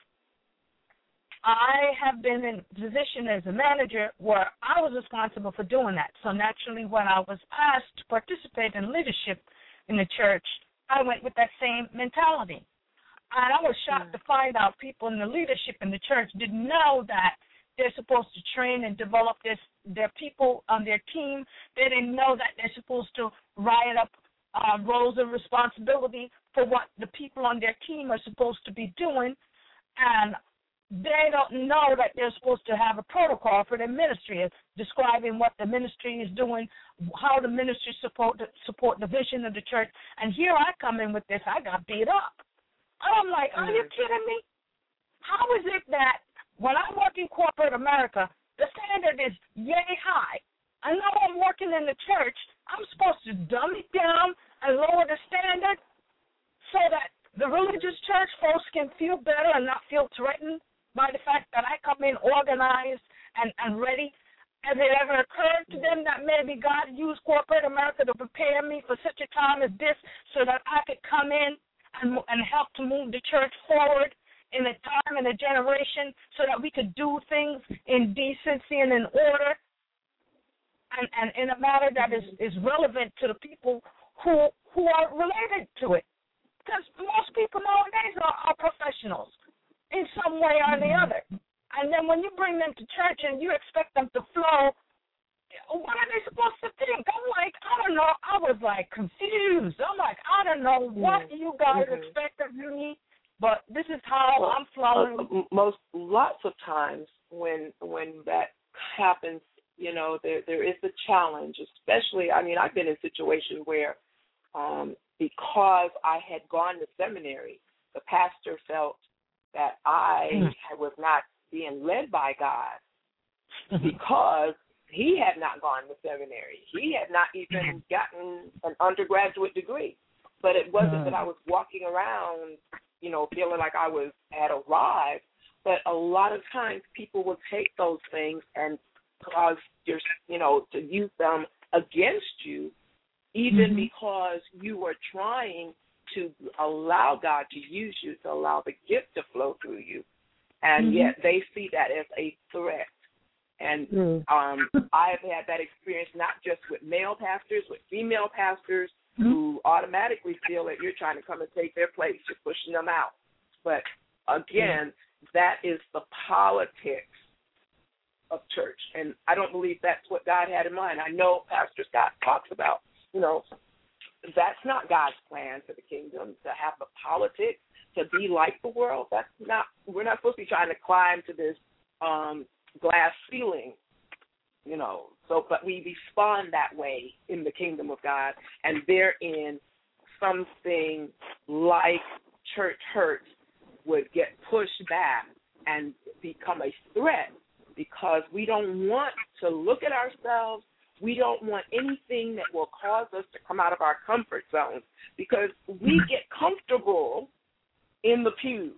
I have been in a position as a manager where I was responsible for doing that. So naturally, when I was asked to participate in leadership in the church, I went with that same mentality. And I was shocked to find out people in the leadership in the church didn't know that they're supposed to train and develop this, their people on their team. They didn't know that they're supposed to write up uh, roles of responsibility for what the people on their team are supposed to be doing. And they don't know that they're supposed to have a protocol for their ministry, describing what the ministry is doing, how the ministry support support the vision of the church. And here I come in with this. I got beat up. I'm like, are you kidding me? How is it that when I work in corporate America, the standard is yay high? I know I'm working in the church. I'm supposed to dumb it down and lower the standard so that the religious church folks can feel better and not feel threatened by the fact that I come in organized and, and ready. Has it ever occurred to them that maybe God used corporate America to prepare me for such a time as this so that I could come in and, and help to move the church forward in a time and a generation so that we could do things in decency and in order and, and in a manner that is, is relevant to the people who who are related to it? Because most people nowadays are, are professionals in some way or the other. And then when you bring them to church and you expect them to flow, what are they supposed to think? I'm like, I don't know. I was like confused. I'm like, I don't know what you guys mm-hmm. expect of me, but this is how well, I'm flowing. Uh, most lots of times when when that happens, you know, there there is a challenge, especially, I mean, I've been in situations where um, because I had gone to seminary, the pastor felt that I was not being led by God because he had not gone to seminary. He had not even gotten an undergraduate degree. But it wasn't that I was walking around, you know, feeling like I was had arrived. But a lot of times people will take those things and cause your, you know, to use them against you, even mm-hmm. because you were trying to allow God to use you, to allow the gift to flow through you. And mm-hmm. yet they see that as a threat. And mm-hmm. um, I've had that experience not just with male pastors, with female pastors mm-hmm. who automatically feel that you're trying to come and take their place, you're pushing them out. But again, mm-hmm. that is the politics of church. And I don't believe that's what God had in mind. I know Pastor Scott talks about, you know, that's not God's plan for the kingdom, to have the politics, to be like the world. That's not, we're not supposed to be trying to climb to this um, glass ceiling, you know. So, but we respond that way in the kingdom of God, and therein something like church hurt would get pushed back and become a threat because we don't want to look at ourselves. We don't want anything that will cause us to come out of our comfort zone because we get comfortable in the pew.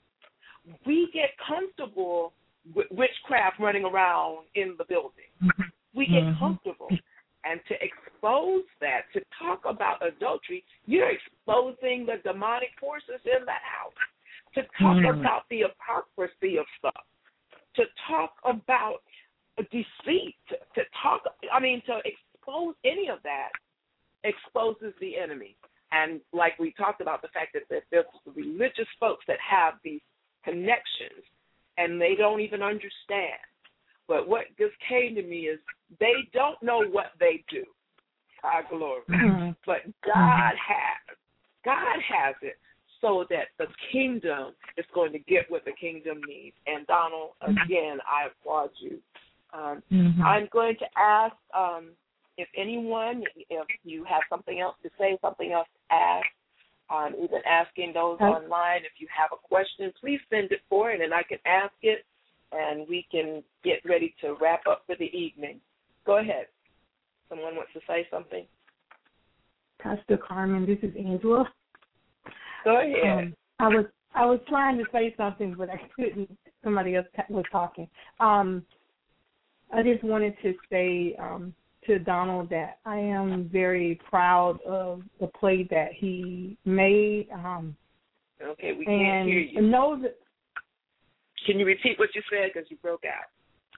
We get comfortable with witchcraft running around in the building. We get mm-hmm. comfortable. And to expose that, to talk about adultery, you're exposing the demonic forces in that house. To talk mm-hmm. about the hypocrisy of stuff. To talk about deceit, to, to talk, I mean, to expose any of that exposes the enemy. And like we talked about the fact that there's religious folks that have these connections and they don't even understand. But what just came to me is they don't know what they do. Our glory. Mm-hmm. But God has. God has it so that the kingdom is going to get what the kingdom needs. And Donald, again, I applaud you. Um, mm-hmm. I'm going to ask um, if anyone, if you have something else to say, something else to ask, um, even asking those okay. online, if you have a question, please send it forward and I can ask it and we can get ready to wrap up for the evening. Go ahead. Someone wants to say something? Pastor Carmen, this is Angela. Go ahead. Um, I was I was trying to say something, but I couldn't. Somebody else was talking. Um, I just wanted to say um, to Donald that I am very proud of the play that he made. Um, okay, we can't hear you. Know that, Can you repeat what you said because you broke out?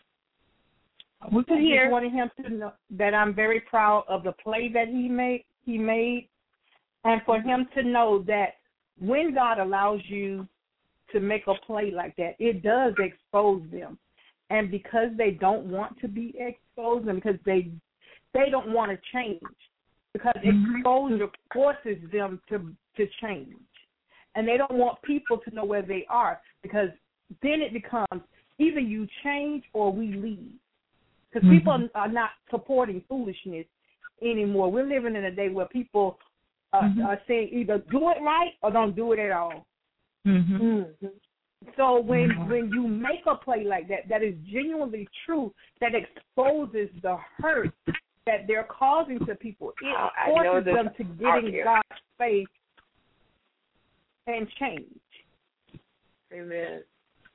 We can hear. I just wanted him to know that I'm very proud of the play that he made. He made, and for him to know that when God allows you to make a play like that, it does expose them. And because they don't want to be exposed and because they they don't want to change, because mm-hmm. exposure forces them to, to change. And they don't want people to know where they are because then it becomes either you change or we leave. Because Mm-hmm. people are not supporting foolishness anymore. We're living in a day where people uh, mm-hmm. are saying either do it right or don't do it at all. Mm-hmm. Mm-hmm. So when Mm-hmm. when you make a play like that, that is genuinely true, that exposes the hurt that they're causing to people. It I forces know them to get in God's face and change. Amen.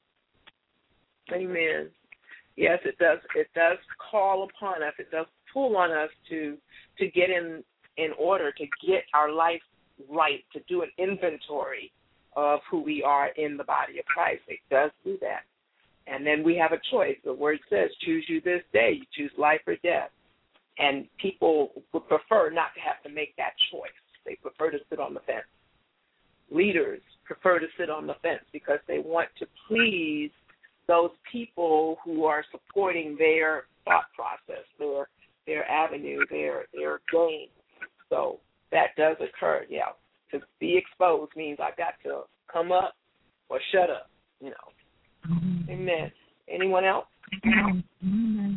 Amen. Yes, it does. It does call upon us. It does pull on us to to get in in order, to get our life right, to do an inventory of who we are in the body of Christ. It does do that. And then we have a choice. The word says, choose you this day. You choose life or death. And people would prefer not to have to make that choice. They prefer to sit on the fence. Leaders prefer to sit on the fence because they want to please those people who are supporting their thought process, their their avenue, their their gain. So that does occur, yeah. To be exposed means I've got to come up or shut up, you know. Mm-hmm. Amen. Anyone else? Mm-hmm.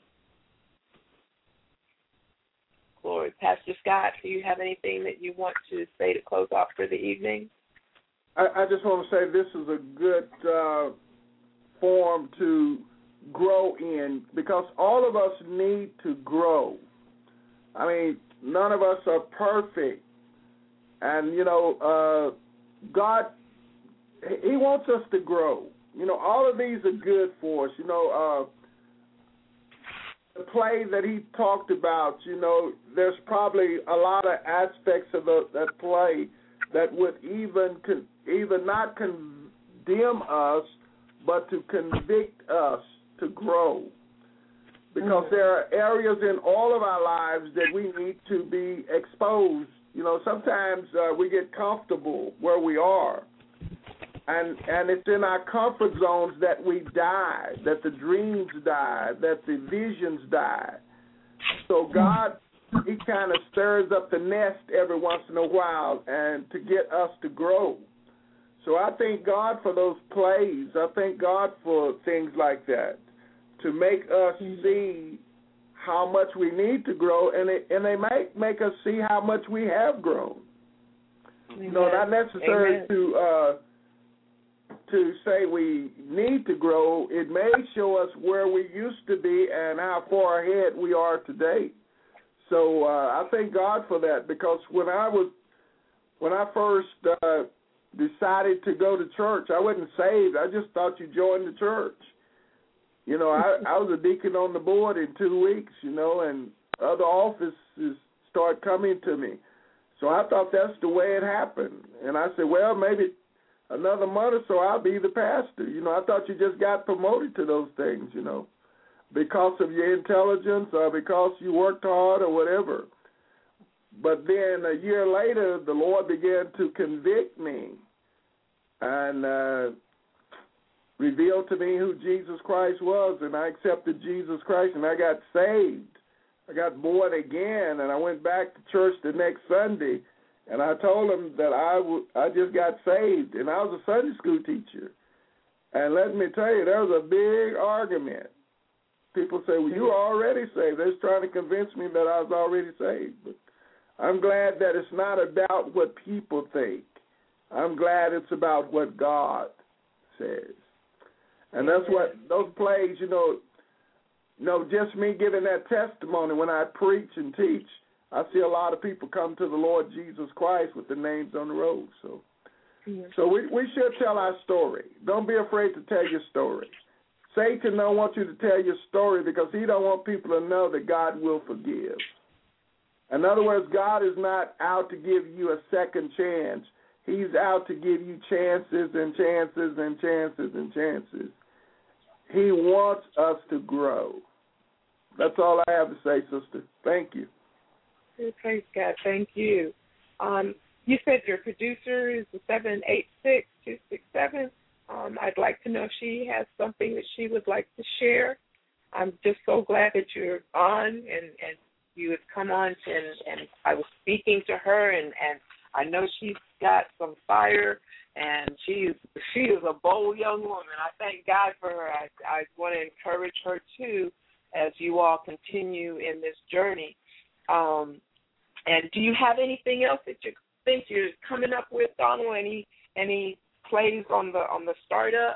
Glory. Pastor Scott, do you have anything that you want to say to close off for the evening? I, I just want to say this is a good uh, form to grow in because all of us need to grow. I mean, none of us are perfect. And, you know, uh, God, He wants us to grow. You know, all of these are good for us. You know, uh, the play that he talked about, you know, there's probably a lot of aspects of the, that play that would even con- even not condemn us, but to convict us to grow. Because there are areas in all of our lives that we need to be exposed. You know, sometimes uh, we get comfortable where we are, and and it's in our comfort zones that we die, that the dreams die, that the visions die. So God, He kind of stirs up the nest every once in a while and to get us to grow. So I thank God for those plays. I thank God for things like that to make us see how much we need to grow, and it, and they might make us see how much we have grown. Amen. You know, not necessarily Amen. to uh, to say we need to grow. It may show us where we used to be and how far ahead we are today. So uh, I thank God for that, because when I was when I first uh, decided to go to church, I wasn't saved. I just thought you joined the church. You know, I, I was a deacon on the board in two weeks, you know, and other offices started coming to me. So I thought that's the way it happened. And I said, well, maybe another month or so I'll be the pastor. You know, I thought you just got promoted to those things, you know, because of your intelligence or because you worked hard or whatever. But then a year later, the Lord began to convict me and uh, revealed to me who Jesus Christ was, and I accepted Jesus Christ, and I got saved. I got born again, and I went back to church the next Sunday, and I told them that I, w- I just got saved, and I was a Sunday school teacher. And let me tell you, there was a big argument. People say, well, you were already saved. They're trying to convince me that I was already saved. But I'm glad that it's not about what people think. I'm glad it's about what God says. And that's what those plays, you know, you know, just me giving that testimony when I preach and teach, I see a lot of people come to the Lord Jesus Christ with the names on the road. So yeah. so we, we should tell our story. Don't be afraid to tell your story. Satan don't want you to tell your story because he don't want people to know that God will forgive. In other words, God is not out to give you a second chance. He's out to give you chances and chances and chances and chances. He wants us to grow. That's all I have to say, sister. Thank you. Praise God. Thank you. Um, you said your producer is the seven eight six, two six seven. Um, I'd like to know if she has something that she would like to share. I'm just so glad that you're on and, and you have come on to, and, and I was speaking to her, and, and I know she's got some fire, and she is she is a bold young woman. I thank God for her. I, I want to encourage her, too, as you all continue in this journey. Um, and do you have anything else that you think you're coming up with, Donald? Any any plays on the on the startup?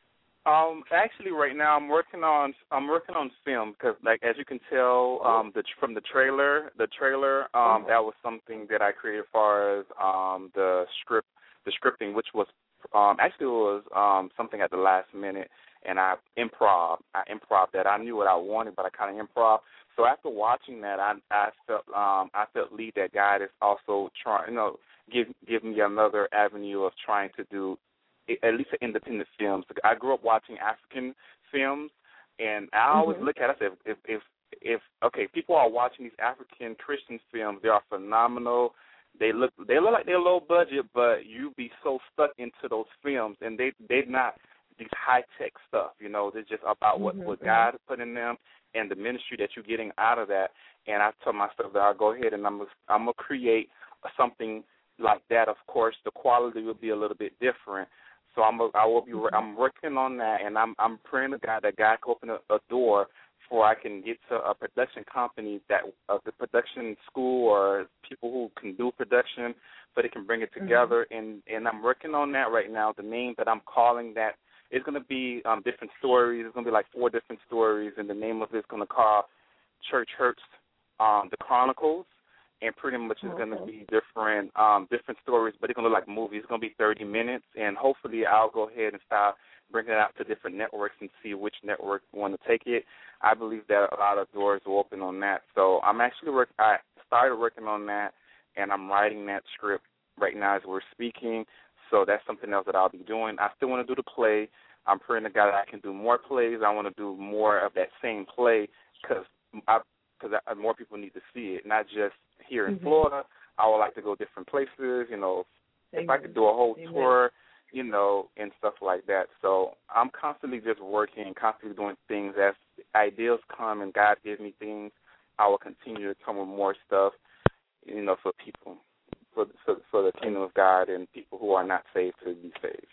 Um, actually, right now I'm working on I'm working on film because, like, as you can tell, um, the from the trailer, the trailer, um, that was something that I created as far as um the script, the scripting, which was um actually it was um something at the last minute, and I improv, I improv that. I knew what I wanted, but I kind of improv. So after watching that, I I felt um I felt lead that God is also trying, you know, give give me another avenue of trying to do at least independent films. I grew up watching African films, and I always mm-hmm. look at it, I said, if, if, if, okay, people are watching these African Christian films, they are phenomenal. They look they look like they're low budget, but you be so stuck into those films, and they, they're not these high-tech stuff, you know. They're just about what, mm-hmm. what God put in them and the ministry that you're getting out of that. And I told myself that I'll go ahead and I'm I'm going to create something like that. Of course, the quality will be a little bit different. So I'm a, I will be I'm working on that, and I'm I'm praying to God that God can open a, a door for I can get to a production company that uh, the production school or people who can do production, so they can bring it together. Mm-hmm. And and I'm working on that right now. The name that I'm calling that is going to be um, different stories. It's going to be like four different stories, and the name of it is going to call Church Hurts, um, the Chronicles. And pretty much it's okay. going to be different um, different stories, but it's going to look like movies. It's going to be thirty minutes, and hopefully I'll go ahead and start bringing it out to different networks and see which network want to take it. I believe that a lot of doors will open on that. So I'm actually work. I started working on that, and I'm writing that script right now as we're speaking. So that's something else that I'll be doing. I still want to do the play. I'm praying to God that I can do more plays. I want to do more of that same play because I. Because more people need to see it, not just here in mm-hmm. Florida. I would like to go different places, you know, Amen. If I could do a whole Amen. Tour, you know, and stuff like that. So I'm constantly just working, constantly doing things. As ideas come and God gives me things, I will continue to come with more stuff, you know, for people, for, for, for the kingdom of God and people who are not saved to be saved.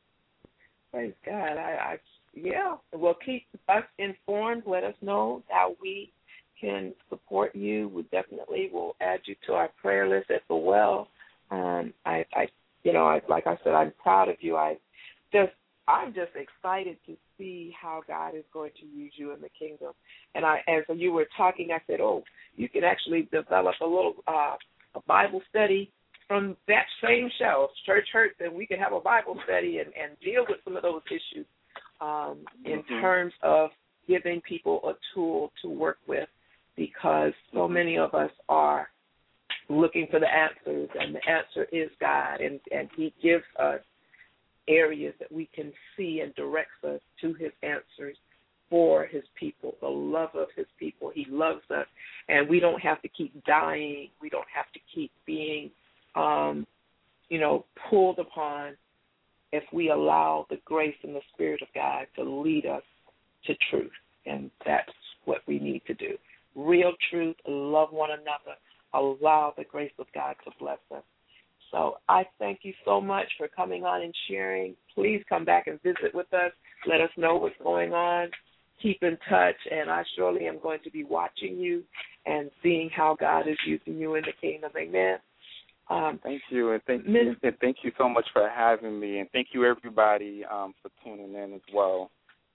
Praise God. I, I yeah, well, keep us informed. Let us know how we can support you. We definitely will add you to our prayer list as well. Um, I, I, you know, I, like I said, I'm proud of you. I just, I'm just excited to see how God is going to use you in the kingdom. And I, as you were talking, I said, oh, you can actually develop a little uh, a Bible study from that same show, Church Hurts, and we can have a Bible study and, and deal with some of those issues um, in mm-hmm. terms of giving people a tool to work with. Because so many of us are looking for the answers, and the answer is God, and, and He gives us areas that we can see and directs us to His answers for His people, the love of His people. He loves us, and we don't have to keep dying. We don't have to keep being, um, you know, pulled upon if we allow the grace and the Spirit of God to lead us to truth, and that's what we need to do. Real truth, love one another, allow the grace of God to bless us. So I thank you so much for coming on and sharing. Please come back and visit with us. Let us know what's going on. Keep in touch, and I surely am going to be watching you and seeing how God is using you in the kingdom. Amen. Um, thank you, and thank you, and thank you so much for having me, and thank you everybody um, for tuning in as well.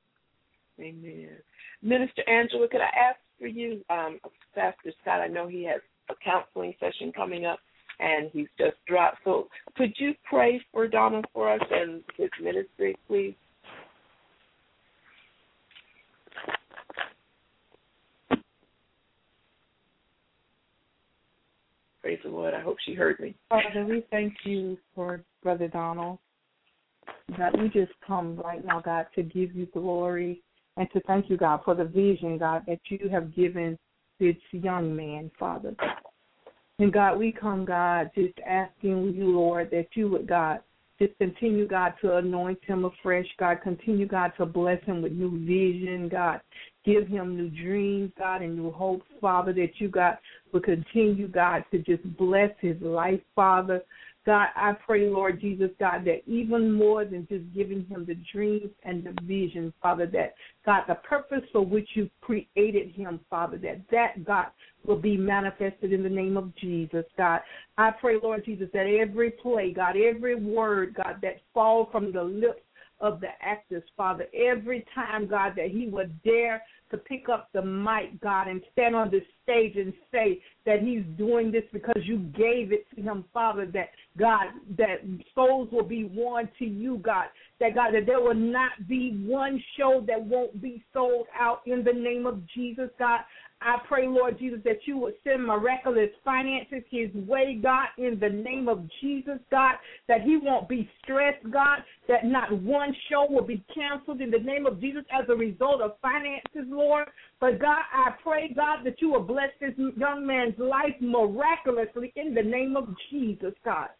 Amen. Minister Angela, could I ask for you, um, Pastor Scott, I know he has a counseling session coming up, and he's just dropped. So could you pray for Donald for us and his ministry, please? Praise the Lord. I hope she heard me. Father, we thank you for Brother Donald. God, we just come right now, God, to give you glory and to thank you, God, for the vision, God, that you have given this young man, Father. And, God, we come, God, just asking you, Lord, that you would, God, just continue, God, to anoint him afresh. God, continue, God, to bless him with new vision, God. give him new dreams, God, and new hopes, Father, that you, God, will continue, God, to just bless his life, Father. God, I pray, Lord Jesus, God, that even more than just giving him the dreams and the visions, Father, that, God, the purpose for which you created him, Father, that that, God, will be manifested in the name of Jesus, God. I pray, Lord Jesus, that every play, God, every word, God, that falls from the lips of the actors, Father, every time, God, that he would dare to pick up the mic, God, and stand on the stage and say that he's doing this because you gave it to him, Father, that, God, that souls will be won to you, God, that, God, that there will not be one show that won't be sold out in the name of Jesus, God. I pray, Lord Jesus, that you would send miraculous finances his way, God, in the name of Jesus, God, that he won't be stressed, God, that not one show will be canceled in the name of Jesus as a result of finances, Lord. But, God, I pray, God, that you will bless this young man's life miraculously in the name of Jesus, God.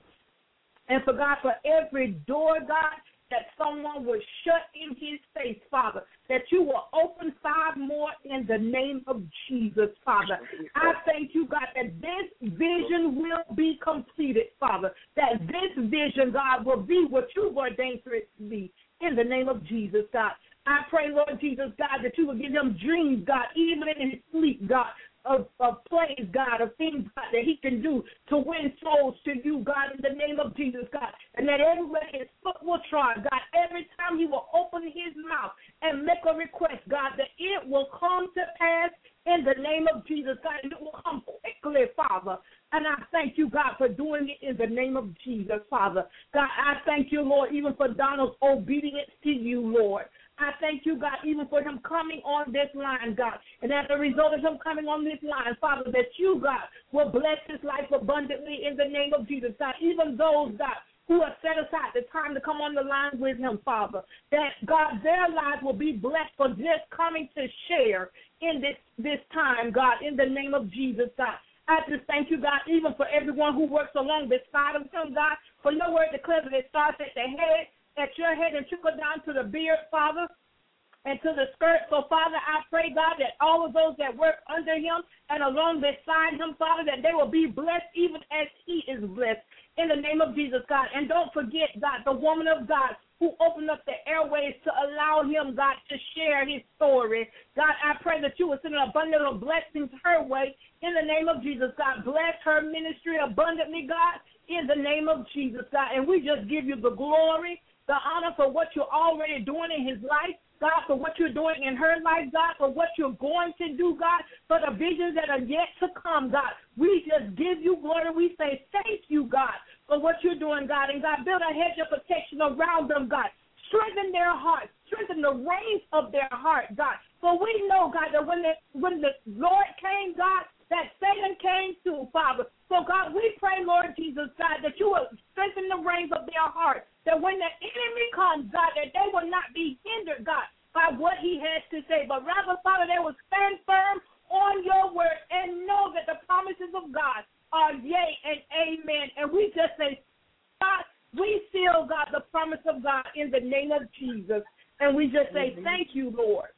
And for, God, for every door, God, that someone will shut in his face, Father, that you will open five more in the name of Jesus, Father. I thank you, God, that this vision will be completed, Father, that this vision, God, will be what you ordained for it to be in the name of Jesus, God. I pray, Lord Jesus, God, that you will give him dreams, God, even in his sleep, God, of, of plays, God, of things, God, that he can do to win souls to you, God, in the name of Jesus, God, and that everywhere his foot will trod, God, every time he will open his mouth and make a request, God, that it will come to pass in the name of Jesus, God, and it will come quickly, Father. And I thank you, God, for doing it in the name of Jesus, Father. God, I thank you, Lord, even for Donald's obedience to you, Lord. I thank you, God, even for him coming on this line, God. And as a result of him coming on this line, Father, that you, God, will bless his life abundantly in the name of Jesus, God. Even those, God, who have set aside the time to come on the line with him, Father, that, God, their lives will be blessed for just coming to share in this, this time, God, in the name of Jesus, God. I just thank you, God, even for everyone who works along this side of him, God, for your word declares that it starts at the head, at your head, and trickle down to the beard, Father, and to the skirt. So, Father, I pray, God, that all of those that work under him and along beside him, Father, that they will be blessed even as he is blessed in the name of Jesus, God. And don't forget, God, the woman of God who opened up the airways to allow him, God, to share his story. God, I pray that you will send an abundant of blessings her way in the name of Jesus, God. Bless her ministry abundantly, God, in the name of Jesus, God. And we just give you the glory, the honor for what you're already doing in his life, God, for what you're doing in her life, God, for what you're going to do, God, for the visions that are yet to come, God. We just give you glory. We say thank you, God, for what you're doing, God. And, God, build a hedge of protection around them, God. Strengthen their hearts. Strengthen the reins of their heart, God. For we know, God, that when the, when the Lord came, God, that Satan came to, Father. So, God, we pray, Lord Jesus, God, that you will strengthen the reins of their heart, that when the enemy comes, God, that they will not be hindered, God, by what he has to say, but rather, Father, they will stand firm on your word and know that the promises of God are yea and amen. And we just say, God, we seal, God, the promise of God in the name of Jesus. And we just say, thank you, Lord.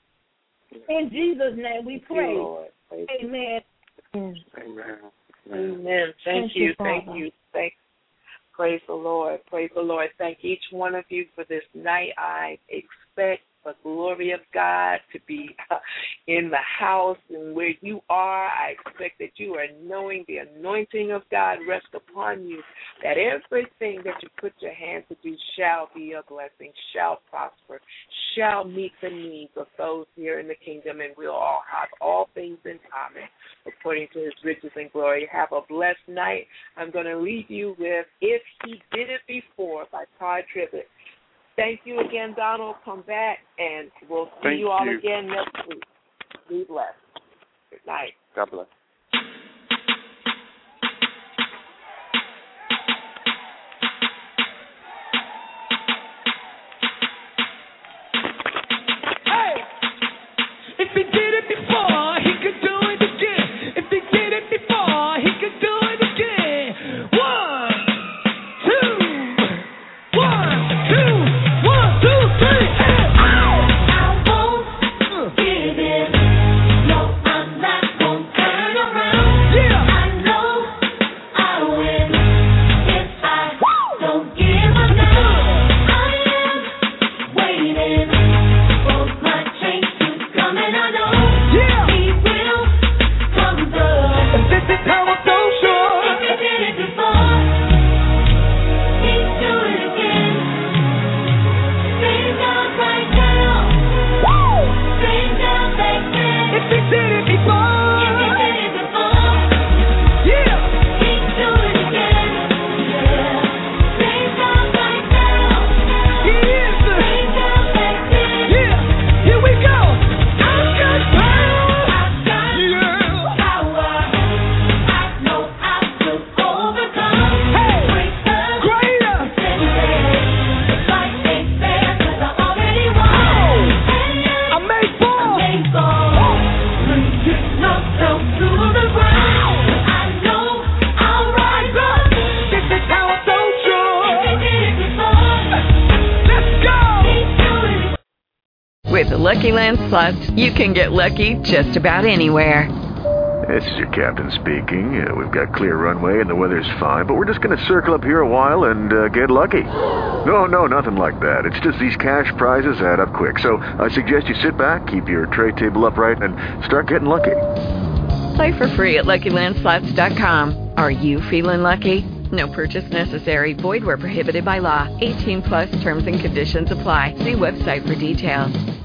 In Jesus' name we pray. Amen. Amen. Amen. Thank, thank you. Thank you. Thank Praise the Lord. Praise the Lord. Thank each one of you for this night. I expect the glory of God to be in the house and where you are. I expect that you are knowing the anointing of God rest upon you, that everything that you put your hand to do shall be a blessing, shall prosper, shall meet the needs of those here in the kingdom, and we'll all have all things in common according to his riches and glory. Have a blessed night. I'm going to leave you with If He Did It Before by Todd Tribbett. Thank you again, Donald. Come back, and we'll see Thank you all you. again next week. Be blessed. Good night. God bless. Hey! If he did it before, he could do it again. If he did it before, he could do it again. One, two, one, two. One, two, three, and I, I won't give in. With the Lucky Land Slots, you can get lucky just about anywhere. This is your captain speaking. Uh, we've got clear runway and the weather's fine, but we're just going to circle up here a while and uh, get lucky. No, no, nothing like that. It's just these cash prizes add up quick. So I suggest you sit back, keep your tray table upright, and start getting lucky. Play for free at Lucky Land Slots dot com. Are you feeling lucky? No purchase necessary. Void where prohibited by law. eighteen plus terms and conditions apply. See website for details.